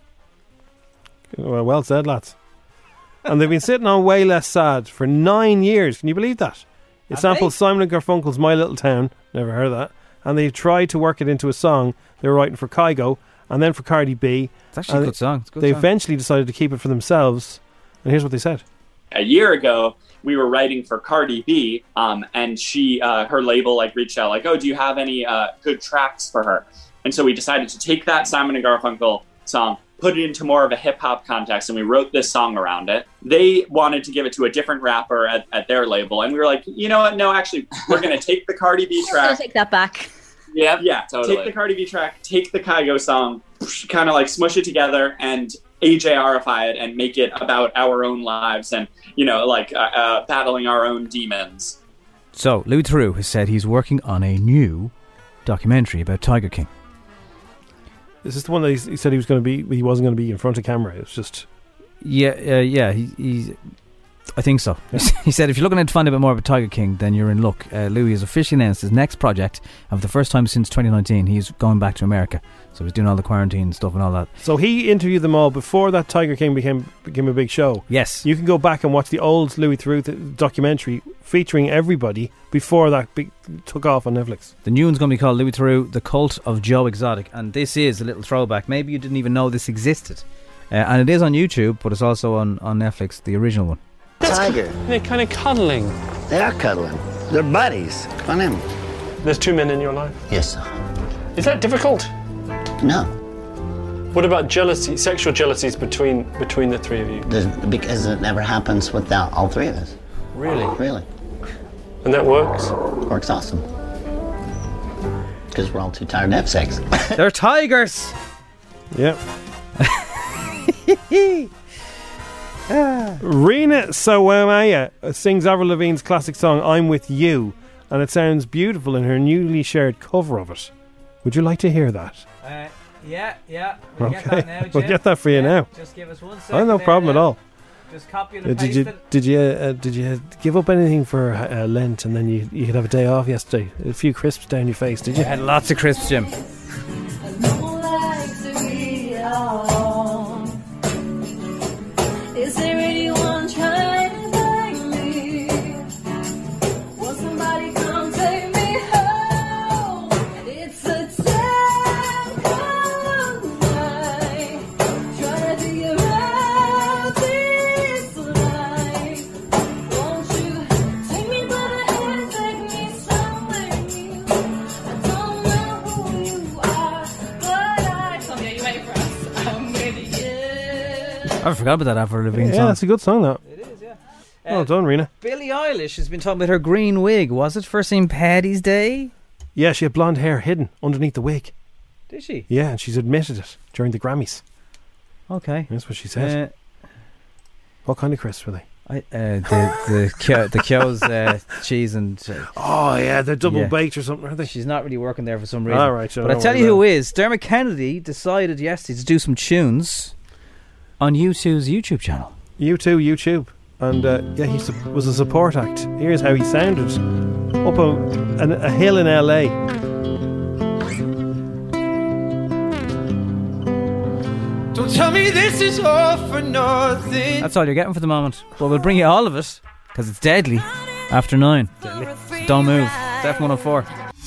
Well said, lads. And they've been sitting on Way Less Sad for 9 years. Can you believe that? It samples Simon & Garfunkel's My Little Town. Never heard of that. And they tried to work it into a song they were writing for Kygo and then for Cardi B. It's actually a good song. It's a good they song. eventually decided to keep it for themselves. And here's what they said. A year ago, we were writing for Cardi B, and she, her label, reached out, oh, do you have any good tracks for her? And so we decided to take that Simon & Garfunkel song, put it into more of a hip-hop context, and we wrote this song around it. They wanted to give it to a different rapper at their label, and we were like, you know what? No, actually, we're going to take the Cardi B track. Take that back. Yeah, totally. Take the Cardi B track, take the Kygo song, kind of smush it together, and AJRify it and make it about our own lives and, battling our own demons. So, Louis Theroux has said he's working on a new documentary about Tiger King. Is this the one that he said he was going to be? He wasn't going to be in front of camera. It was just. Yeah. He's. I think so. Yeah. He said if you're looking to find a bit more about Tiger King, then you're in luck. Louis has officially announced his next project, and for the first time since 2019, he's going back to America. So he's doing all the quarantine stuff and all that. So he interviewed them all before that Tiger King became a big show. Yes. You can go back and watch the old Louis Theroux documentary featuring everybody before that took off on Netflix. The new one's going to be called Louis Theroux, The Cult of Joe Exotic, and this is a little throwback. Maybe you didn't even know this existed. And it is on YouTube, but it's also on Netflix, the original one. Tiger. They're kind of cuddling. They are cuddling. They're buddies. Come on in. There's 2 men in your life? Yes, sir. Is that difficult? No. What about jealousy, sexual jealousies between the 3 of you? Because it never happens without all 3 of us. Really? Really. And that works? Works awesome. Because we're all too tired to have sex. They're tigers! Yep. Rina Sawamaya sings Avril Lavigne's classic song I'm With You, and it sounds beautiful in her newly shared cover of it. Would you like to hear that? Yeah. We'll get that now, Jim. We'll get that for you now. Just give us 1 second. No problem at all. Just copy and paste it. Did you give up anything for Lent, and then you could have a day off yesterday? A few crisps down your face, did you? I had lots of crisps, Jim. Is there anyone trying to find me? Will somebody come take me home? It's a terrible night. Trying to figure out this life. Won't you take me by the hand, take me somewhere new? I don't know who you are, but I told you ready for us. I'm ready, yeah. I forgot about that Avril Lavigne song. Yeah, that's a good song, though. It is, yeah. Well done, Rena. Billie Eilish has been talking about her green wig. Was it for St. Paddy's Day? Yeah, she had blonde hair hidden underneath the wig. Did she? Yeah, and she's admitted it during the Grammys. Okay. That's what she said. What kind of crisps were they? The Kyo's cheese and... oh, yeah, they're double baked or something, aren't they? She's not really working there for some reason. All right, but I tell you who is. Dermot Kennedy decided yesterday to do some tunes on U2's YouTube channel. U2 YouTube. And he was a support act. Here's how he sounded up a hill in LA. Don't tell me this is all for nothing. That's all you're getting for the moment. But we'll bring you all of it Because it's deadly after 9. So don't move. It's F104.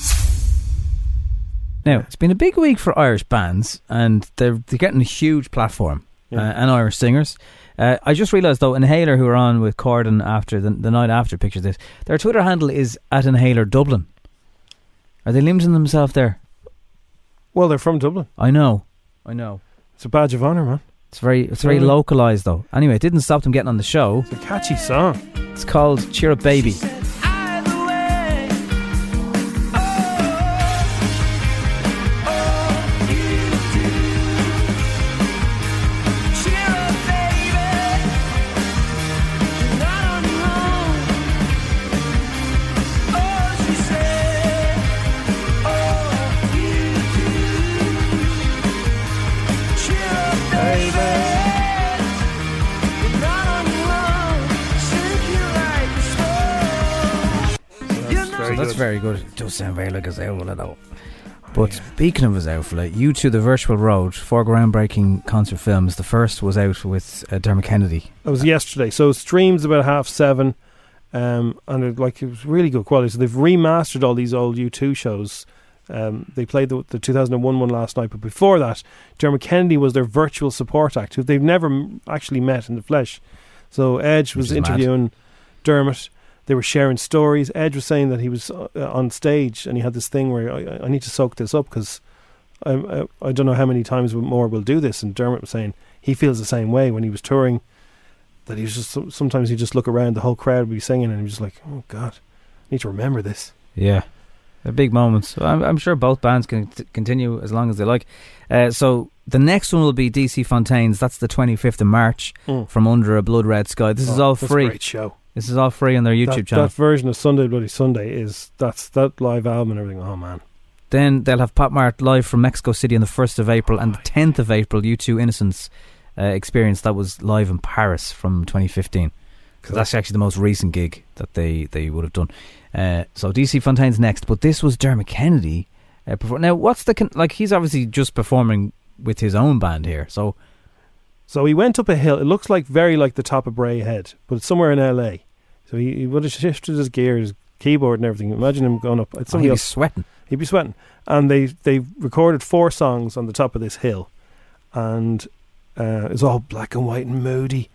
Now, it's been a big week for Irish bands, and they're getting a huge platform, and Irish singers. I just realised, though, Inhaler, who are on with Corden after the night after, picture this, their Twitter handle is @Inhaler Dublin. Are they limiting themselves there? Well, they're from Dublin. I know. It's a badge of honour, man. It's very localised, though. Anyway, it didn't stop them getting on the show. It's a catchy song. It's called Cheer Up Baby. That's very good. It does sound very like a Zowfla though. But speaking of a Zowfla, U2 The Virtual Road, 4 groundbreaking concert films. The first was out with Dermot Kennedy. It was yesterday. So it streams about 7:30, and it was really good quality. So they've remastered all these old U2 shows. They played the 2001 one last night, but before that, Dermot Kennedy was their virtual support act, who they've never actually met in the flesh. So Edge was interviewing Dermot. They were sharing stories. Edge was saying that he was on stage and he had this thing where I need to soak this up because I don't know how many times more we'll do this. And Dermot was saying he feels the same way when he was touring, that he was just sometimes he'd just look around, the whole crowd would be singing and he was just like, oh God, I need to remember this. Yeah, they're big moments. I'm sure both bands can continue as long as they like. So the next one will be DC Fontaine's. That's the 25th of March from Under a Blood Red Sky. This is all free. That's a great show. This is all free on their YouTube channel. That version of Sunday Bloody Sunday that's that live album and everything. Oh man. Then they'll have Pop Mart live from Mexico City on the 1st of April and the 10th of April, U2 Innocence Experience. That was live in Paris from 2015. Cool. That's actually the most recent gig that they would have done. So DC Fontaine's next, but this was Dermot Kennedy. Now, what's he's obviously just performing with his own band here, so he went up a hill. It looks very like the top of Bray Head, but it's somewhere in LA. So he would have shifted his gear, his keyboard and everything. Imagine him going up. He'd be sweating. He'd be sweating. And they recorded 4 songs on the top of this hill, and it's all black and white and moody,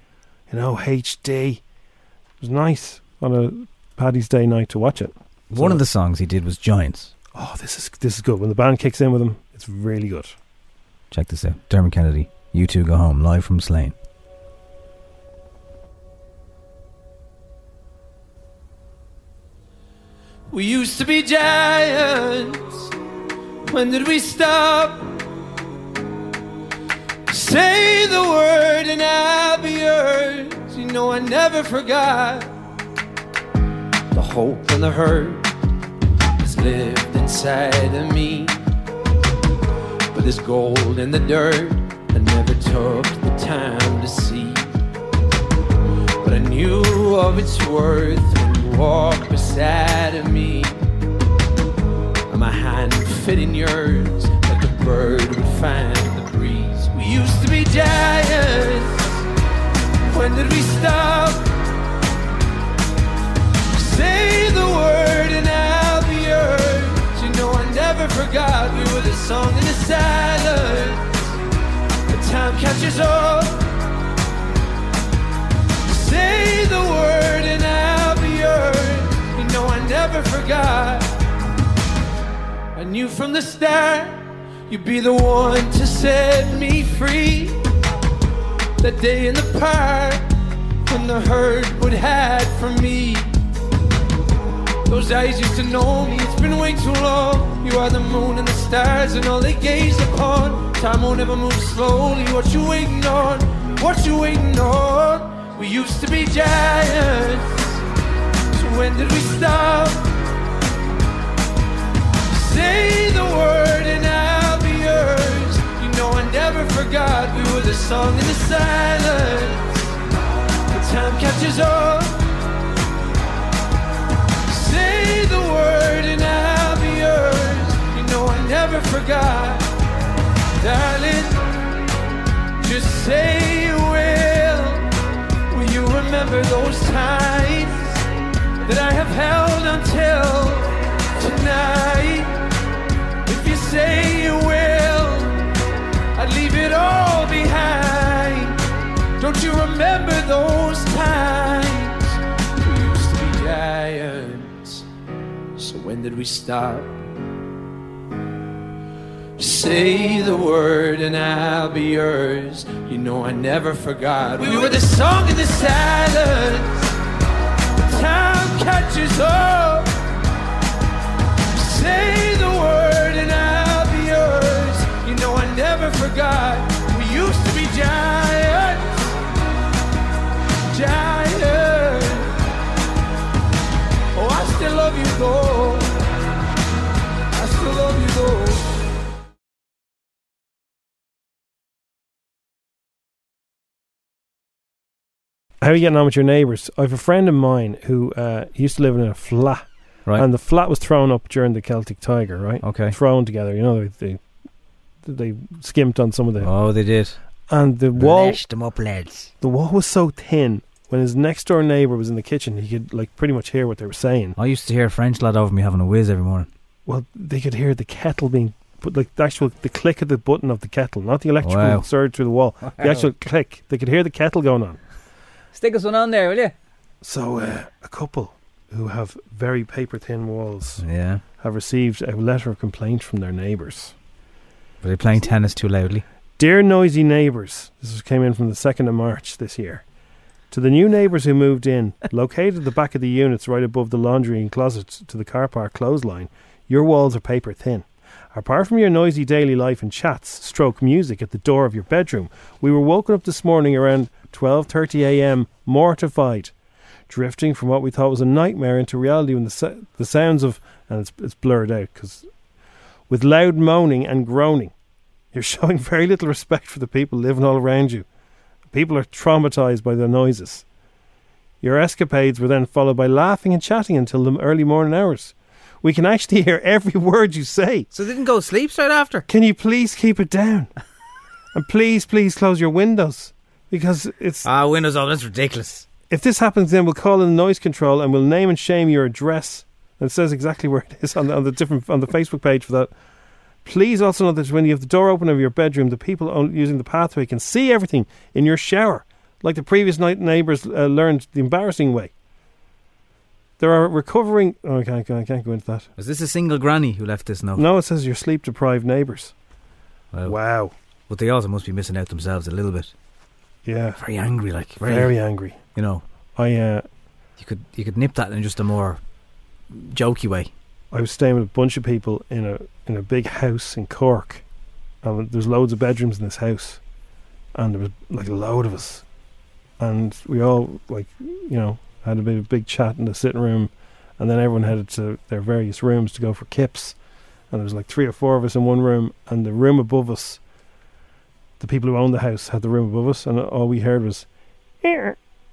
HD. It was nice on a Paddy's Day night to watch it. One of the songs he did was Giants. Oh, this is good. When the band kicks in with him, it's really good. Check this out. Dermot Kennedy, U2 Go Home, live from Slane. We used to be giants. When did we stop? Say the word and I'll be yours. I never forgot. The hope and the hurt has lived inside of me. But there's gold in the dirt I never took the time to see. But I knew of its worth when you walked beside of me. And my hand fit in yours like a bird would find the breeze. We used to be giants. When did we stop? Say the word and I'll be yours. I never forgot we were the song in the silence. The time catches up. Say the word and I'll be yours. I never forgot. I knew from the start you'd be the one to set me free. That day in the park when the herd would hide from me. Those eyes used to know me, it's been way too long. You are the moon and the stars and all they gaze upon. Time won't ever move slowly, what you waiting on? What you waiting on? We used to be giants. So when did we stop? Say the word and I'll be yours. I never forgot we were the song in the silence. The time catches up. Say the word and I'll be yours. I never forgot. Darling, just say you will. Will you remember those times? I've held until tonight. If you say you will, I'd leave it all behind. Don't you remember those times? We used to be giants. So when did we stop? Say the word and I'll be yours. You know I never forgot. We were the song in the silence. Time catches up. Say the word and I'll be yours. You know I never forgot. We used to be giants. Giants. Oh, I still love you though. I still love you though. How are you getting on with your neighbours? I have a friend of mine who used to live in a flat. Right. And the flat was thrown up during the Celtic Tiger, right? Okay. Thrown together. You know, they skimped on some of the... Oh, they did. And the wall... Lashed them up, lads. The wall was so thin, when his next door neighbour was in the kitchen, he could like pretty much hear what they were saying. I used to hear a French lad over me having a whiz every morning. Well, they could hear the kettle being... But like the click of the button of the kettle, not the electrical surge through the wall. Wow. The actual click. They could hear the kettle going on. Stick us one on there, will you? So a couple who have very paper thin walls Yeah. have received a letter of complaint from their neighbours. Were they playing tennis too loudly? Dear noisy neighbours, this came in from the 2nd of March this year. To the new neighbours who moved in, located at the back of the units right above the laundry and closet to the car park clothesline, your walls are paper thin. Apart from your noisy daily life and chats, stroke music at the door of your bedroom, we were woken up this morning around 12:30 a.m, mortified, drifting from what we thought was a nightmare into reality when the sounds of, and it's blurred out, because with loud moaning and groaning. You're showing very little respect for the people living all around you. People are traumatised by the noises. Your escapades were then followed by laughing and chatting until the early morning hours. We can actually hear every word you say. So they didn't go to sleep straight after? Can you please keep it down? And please close your windows. Because it's... windows, that's ridiculous. If this happens, then we'll call in noise control and we'll name and shame your address. And it says exactly where it is on the Facebook page for that. Please also note that when you have the door open of your bedroom, the people using the pathway can see everything in your shower, like the previous night neighbours learned the embarrassing way. There are recovering... Oh, I can't go into that. Was this a single granny who left this note? No, it says your sleep-deprived neighbours. Wow. But they also must be missing out themselves a little bit. Yeah. Very angry, like. Very angry. You know. You could nip that in just a more jokey way. I was staying with a bunch of people in a big house in Cork, and there's loads of bedrooms in this house, and there was like a load of us, and we all had a big chat in the sitting room, and then everyone headed to their various rooms to go for kips, and there was like 3 or 4 of us in one room, and the room above us, the people who owned the house had the room above us, and all we heard was and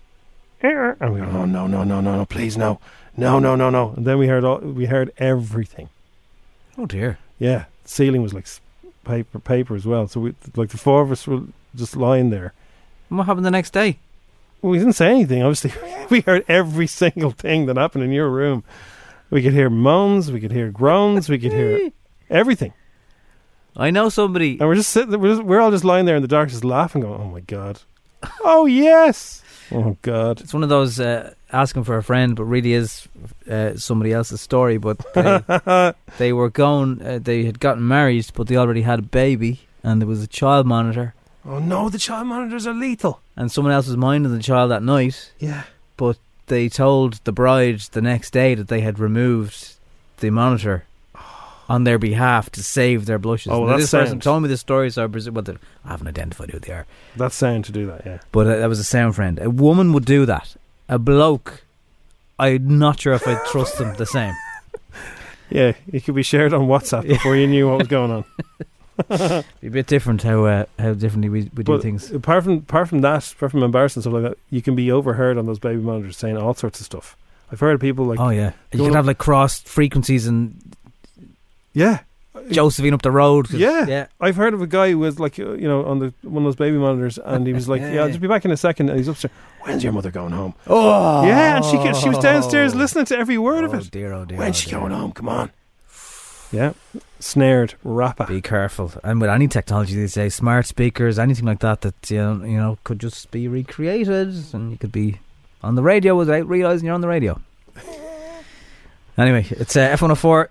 we go, oh no, please no. And then we heard everything. Oh dear. Yeah, the ceiling was like paper as well. So the 4 of us were just lying there. And what happened the next day? Well, we didn't say anything. Obviously, we heard every single thing that happened in your room. We could hear moans, we could hear groans, we could hear everything. I know somebody, and we're just sitting there, we're all just lying there in the dark, just laughing, going, "Oh my god, oh yes." Oh God! It's one of those asking for a friend, but really is somebody else's story. But they were going. They had gotten married, but they already had a baby, and there was a child monitor. Oh no! The child monitors are lethal. And someone else was minding the child that night. Yeah. But they told the bride the next day that they had removed the monitor on their behalf to save their blushes. Oh, well, now, that's this person sound. told me this story, so I haven't identified who they are. That's sound to do that, yeah. But that was a sound friend. A woman would do that. A bloke, I'm not sure if I'd trust them the same. Yeah, it could be shared on WhatsApp before you knew what was going on. Be a bit different how differently we do things. Apart from embarrassing stuff like that, you can be overheard on those baby monitors saying all sorts of stuff. I've heard of people like... Oh yeah, you can have like crossed frequencies and... Yeah, Josephine up the road. 'cause- Yeah. I've heard of a guy who was like, on one of those baby monitors, and he was like, I'll just be back in a second, and he's upstairs. When's your mother going home? Oh. Yeah, and she was downstairs listening to every word of it. Oh dear. When's she going home? Come on. Yeah. Snared rapper. Be careful. And with any technology these days, smart speakers, anything like that could just be recreated, and you could be on the radio without realising you're on the radio. Anyway, it's F104.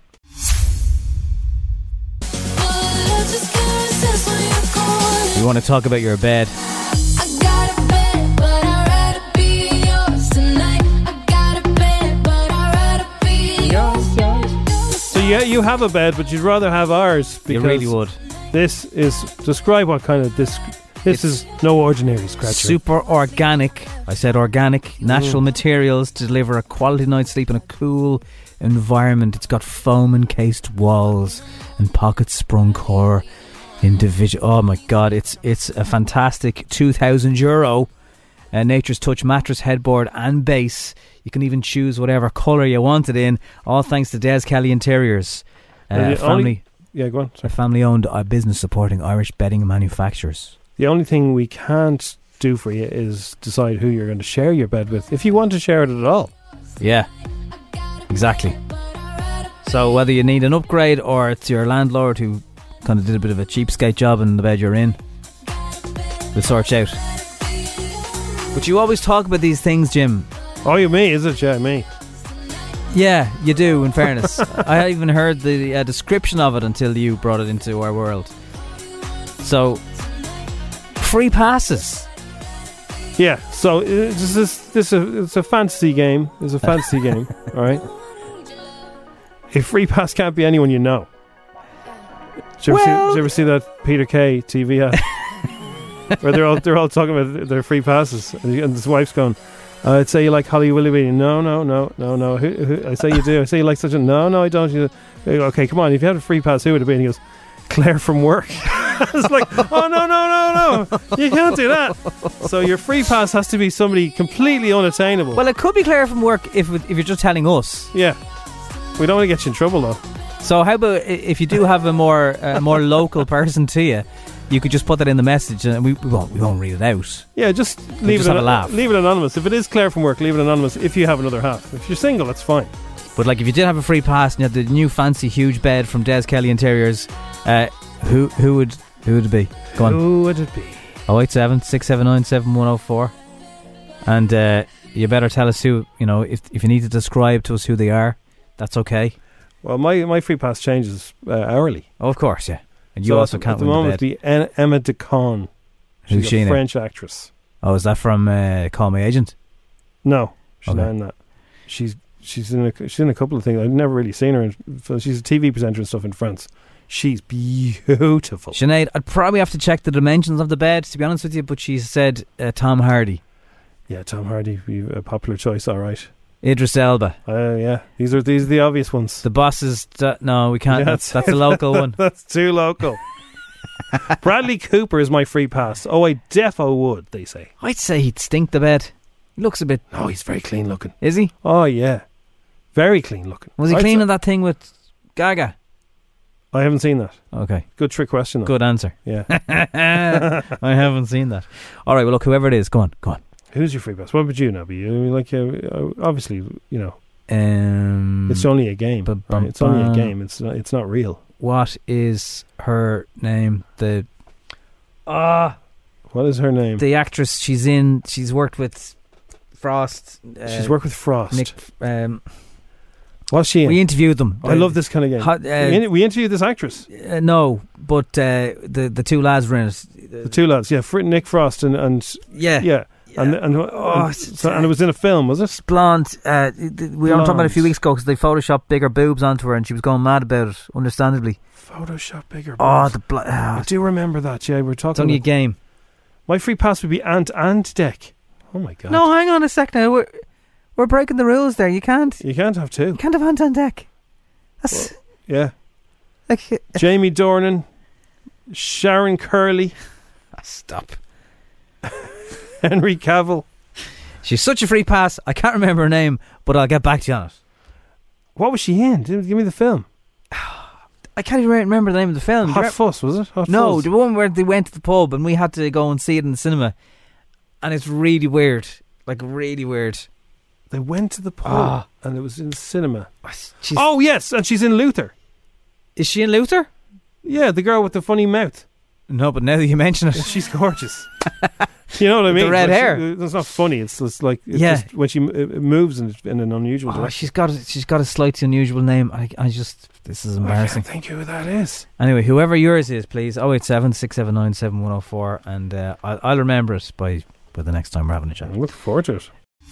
You want to talk about your bed? So you have a bed, but you'd rather have ours because You really would. This is describe what kind of this is no ordinary scratcher. Super organic. I said organic, natural materials to deliver a quality night's sleep in a cool environment. It's got foam encased walls and pocket sprung core individual. Oh my god, it's a fantastic €2,000 Nature's Touch mattress, headboard and base. You can even choose whatever colour you want it in, all thanks to Des Kelly Interiors. Family go on. A family owned business supporting Irish bedding manufacturers. The only thing we can't do for you is decide who you're going to share your bed with, if you want to share it at all. Yeah, exactly. So whether you need an upgrade or it's your landlord who kind of did a bit of a cheapskate job in the bed you're in, we'll sort you out. But you always talk about these things, Jim. Oh, you me, is it? Yeah, me. Yeah, you do, in fairness. I even heard the description of it until you brought it into our world. So, free passes. Yeah, so it's a fantasy game. It's a fantasy game, all right? A free pass can't be anyone you know. Did you ever see that Peter Kay TV ad? Where they're all talking about their free passes, and his wife's going, I'd say you like Holly Willoughby. No. Who, I say you do. I say you like such a... No, I don't. Okay, come on. If you had a free pass, who would it be? And he goes, Claire from work. It's like, oh, no. You can't do that. So your free pass has to be somebody completely unattainable. Well, it could be Claire from work if you're just telling us. Yeah. We don't want to get you in trouble, though. So how about if you do have a more local person to you, you could just put that in the message, and we won't read it out. Yeah, just leave it. Have a laugh. Leave it anonymous. If it is Claire from work, leave it anonymous. If you have another half, if you're single, that's fine. But like, if you did have a free pass and you had the new fancy huge bed from Des Kelly Interiors, who would it be? Go on. Who would it be? 087 679 7104. And you better tell us who. If you need to describe to us who they are, that's okay. Well, my free pass changes hourly. Oh, of course, yeah. And you so also can't at the win moment the bed. Be Emma DeCon. Who's she a now? French actress. Oh, is that from Call Me Agent? No, she's Okay. not in that. She's in a couple of things. I've never really seen her. She's a TV presenter and stuff in France. She's beautiful. Sinead, I'd probably have to check the dimensions of the bed, to be honest with you, but she said Tom Hardy. Yeah, Tom Hardy, a popular choice, all right. Idris Elba. Yeah, these are the obvious ones. The bosses. No, we can't. Yeah, that's a local one. That's too local. Bradley Cooper is my free pass. Oh, I defo would, they say. I'd say he'd stink the bed. He looks a bit... No, he's very clean looking. Is he? Oh, yeah. Very clean looking. Was he cleaning that thing with Gaga? I haven't seen that. Okay. Good trick question, though. Good answer. Yeah. I haven't seen that. All right, well, look, whoever it is, go on. Who's your free pass? What would you know? Obviously, it's only a game. Right? It's only a game. It's not real. What is her name? What is her name? The actress she's worked with Frost. She's worked with Frost. Nick. What's she in? We interviewed them. I love this kind of game. We interviewed this actress. No, but the two lads were in it. The two lads, yeah, Nick Frost and yeah. And it was in a film, was it? Blonde. We were talking about it a few weeks ago because they photoshopped bigger boobs onto her and she was going mad about it, understandably. Photoshop bigger boobs. I do remember that, yeah. We're talking it's only a game. My free pass would be Ant and Deck. Oh my god. No, hang on a sec now. We're breaking the rules there. You can't have two. You can't have Ant and Deck. That's... Well, yeah. Like, Jamie Dornan, Sharon Curley. Stop. Henry Cavill. She's such a free pass. I can't remember her name, but I'll get back to you on it. What was she in? Give me the film. I can't even remember the name of the film. Hot Fuss, was it? Hot No, Fuzz? the one where they went to the pub and we had to go and see it in the cinema. And it's really weird. Like, really weird. They went to the pub and it was in the cinema. She's- Oh, yes, and she's in Luther. Is she in Luther? Yeah, the girl with the funny mouth. No, but now that you mention it. She's gorgeous. You know what I With the mean? red Like, hair. It's not funny. It's just like Yeah. just when she moves in an unusual Oh, direction. she's got a slightly unusual name. I just, this is embarrassing. I can't think who that is. Anyway, whoever yours is, please, 087 679 7104, and I'll remember it by the next time we're having a chat. I'm looking forward to it.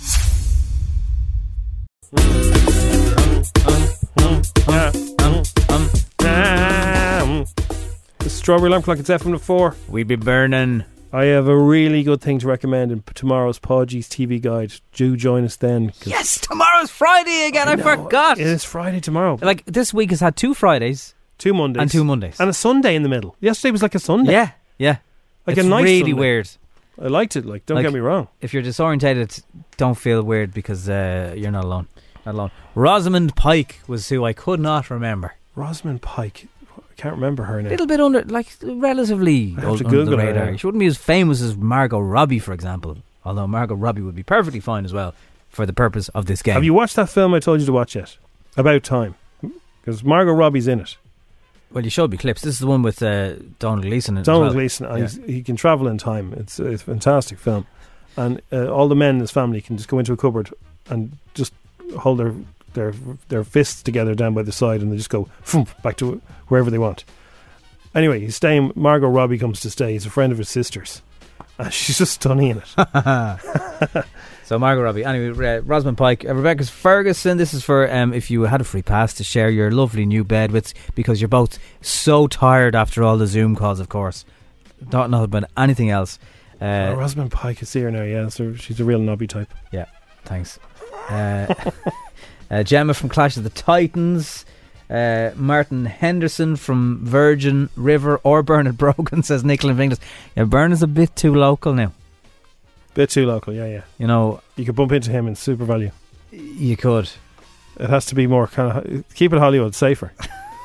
The Strawberry Alarm Clock, it's FM to 4. We be burning. I have a really good thing to recommend in tomorrow's Podgy's TV guide. Do join us then. 'Cause Yes, tomorrow's Friday again. I forgot. It is Friday tomorrow. Like, this week has had 2 Fridays. 2 Mondays. And 2 Mondays. And a Sunday in the middle. Yesterday was like a Sunday. Yeah, yeah. Like it's a nice really Sunday. weird. I liked it. Like, don't Like, get me wrong. If you're disorientated, don't feel weird because you're not alone. Not alone. Rosamund Pike was who I could not remember. Rosamund Pike. I can't remember her A name. little bit under, like, relatively I have to under Google the her, radar. yeah. She wouldn't be as famous as Margot Robbie, for example. Although Margot Robbie would be perfectly fine as well for the purpose of this game. Have you watched that film I told you to watch yet? About Time. Because Margot Robbie's in it. Well, you showed me clips. This is the one with Donald Gleeson in it Donald as well. Gleeson. And Yeah. he can travel in time. It's a fantastic film. And all the men in his family can just go into a cupboard and just hold their fists together down by the side, and they just go back to wherever they want. Anyway, he's staying. Margot Robbie comes to stay. He's a friend of his sister's, and she's just stunning in it. So Margot Robbie. Anyway, Rosamund Pike, Rebecca Ferguson. This is for if you had a free pass to share your lovely new bed with, because you're both so tired after all the Zoom calls, of course. Not about anything else. Rosamund Pike is here now. Yeah, so she's a real knobby type. Yeah, thanks. Gemma from Clash of the Titans. Martin Henderson from Virgin River, or Bernard Brogan, says Nicola Inglis. Yeah, Bernard's a bit too local now. Bit too local, yeah. You know, you could bump into him in Super Value. You could. It has to be more kind of keep it Hollywood, safer.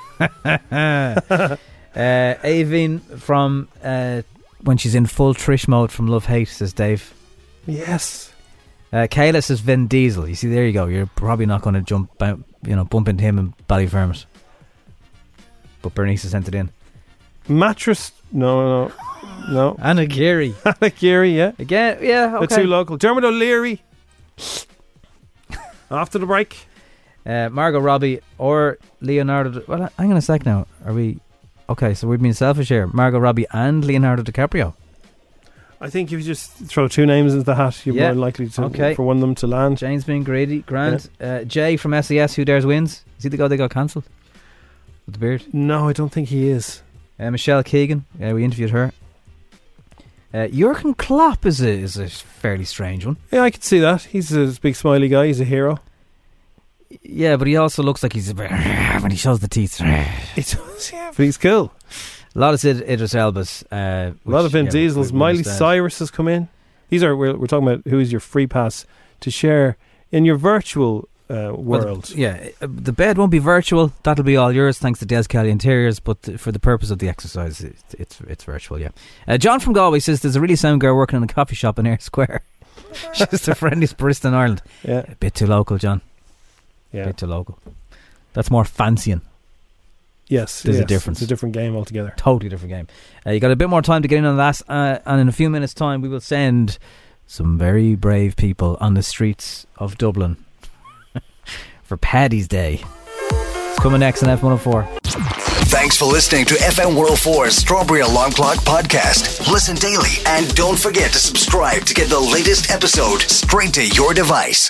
Aveen from when she's in full Trish mode from Love Hate, says Dave. Yes. Kayla says Vin Diesel. You see, there you go. You're probably not going to bump into him in Ballyfermot. But Bernice has sent it in. Mattress? No. Anna Geary. Anna Geary, yeah. Again, yeah, okay. They're too local. Dermot O'Leary. After the break. Margot Robbie or Leonardo. Well, hang on a sec now. Are we... Okay, so we're being selfish here. Margot Robbie and Leonardo DiCaprio. I think if you just throw 2 names into the hat, you're more likely to for one of them to land. James being greedy. Grant. Jay from SES, Who Dares Wins. Is he the guy that got cancelled? With the beard? No, I don't think he is. Michelle Keegan. We interviewed her. Jurgen Klopp is a fairly strange one. Yeah, I can see that. He's a big smiley guy. He's a hero. Yeah, but he also looks like he's a bit when he shows the teeth. He does, yeah, but he's cool. A lot of Idris Elba's. A lot of Vin Diesel's. Miley Cyrus has come in. These are we're talking about who is your free pass to share in your virtual world. The bed won't be virtual. That'll be all yours, thanks to Des Kelly Interiors. But for the purpose of the exercise, it's virtual. Yeah. John from Galway says there's a really sound girl working in a coffee shop in Ayr Square. She's the friendliest barista in Ireland. Yeah, a bit too local, John. Yeah, a bit too local. That's more fancying. Yes, there's a difference. It's a different game altogether. Totally different game. You got a bit more time to get in on that, and in a few minutes' time, we will send some very brave people on the streets of Dublin for Paddy's Day. It's coming next on F104. Thanks for listening to FM 104's Strawberry Alarm Clock podcast. Listen daily and don't forget to subscribe to get the latest episode straight to your device.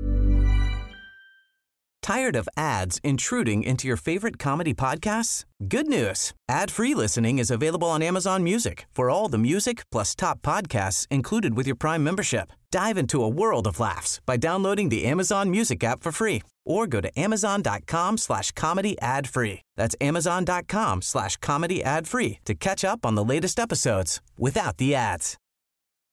Tired of ads intruding into your favorite comedy podcasts? Good news. Ad-free listening is available on Amazon Music for all the music plus top podcasts included with your Prime membership. Dive into a world of laughs by downloading the Amazon Music app for free or go to amazon.com/comedy ad-free. That's amazon.com/comedy ad-free to catch up on the latest episodes without the ads.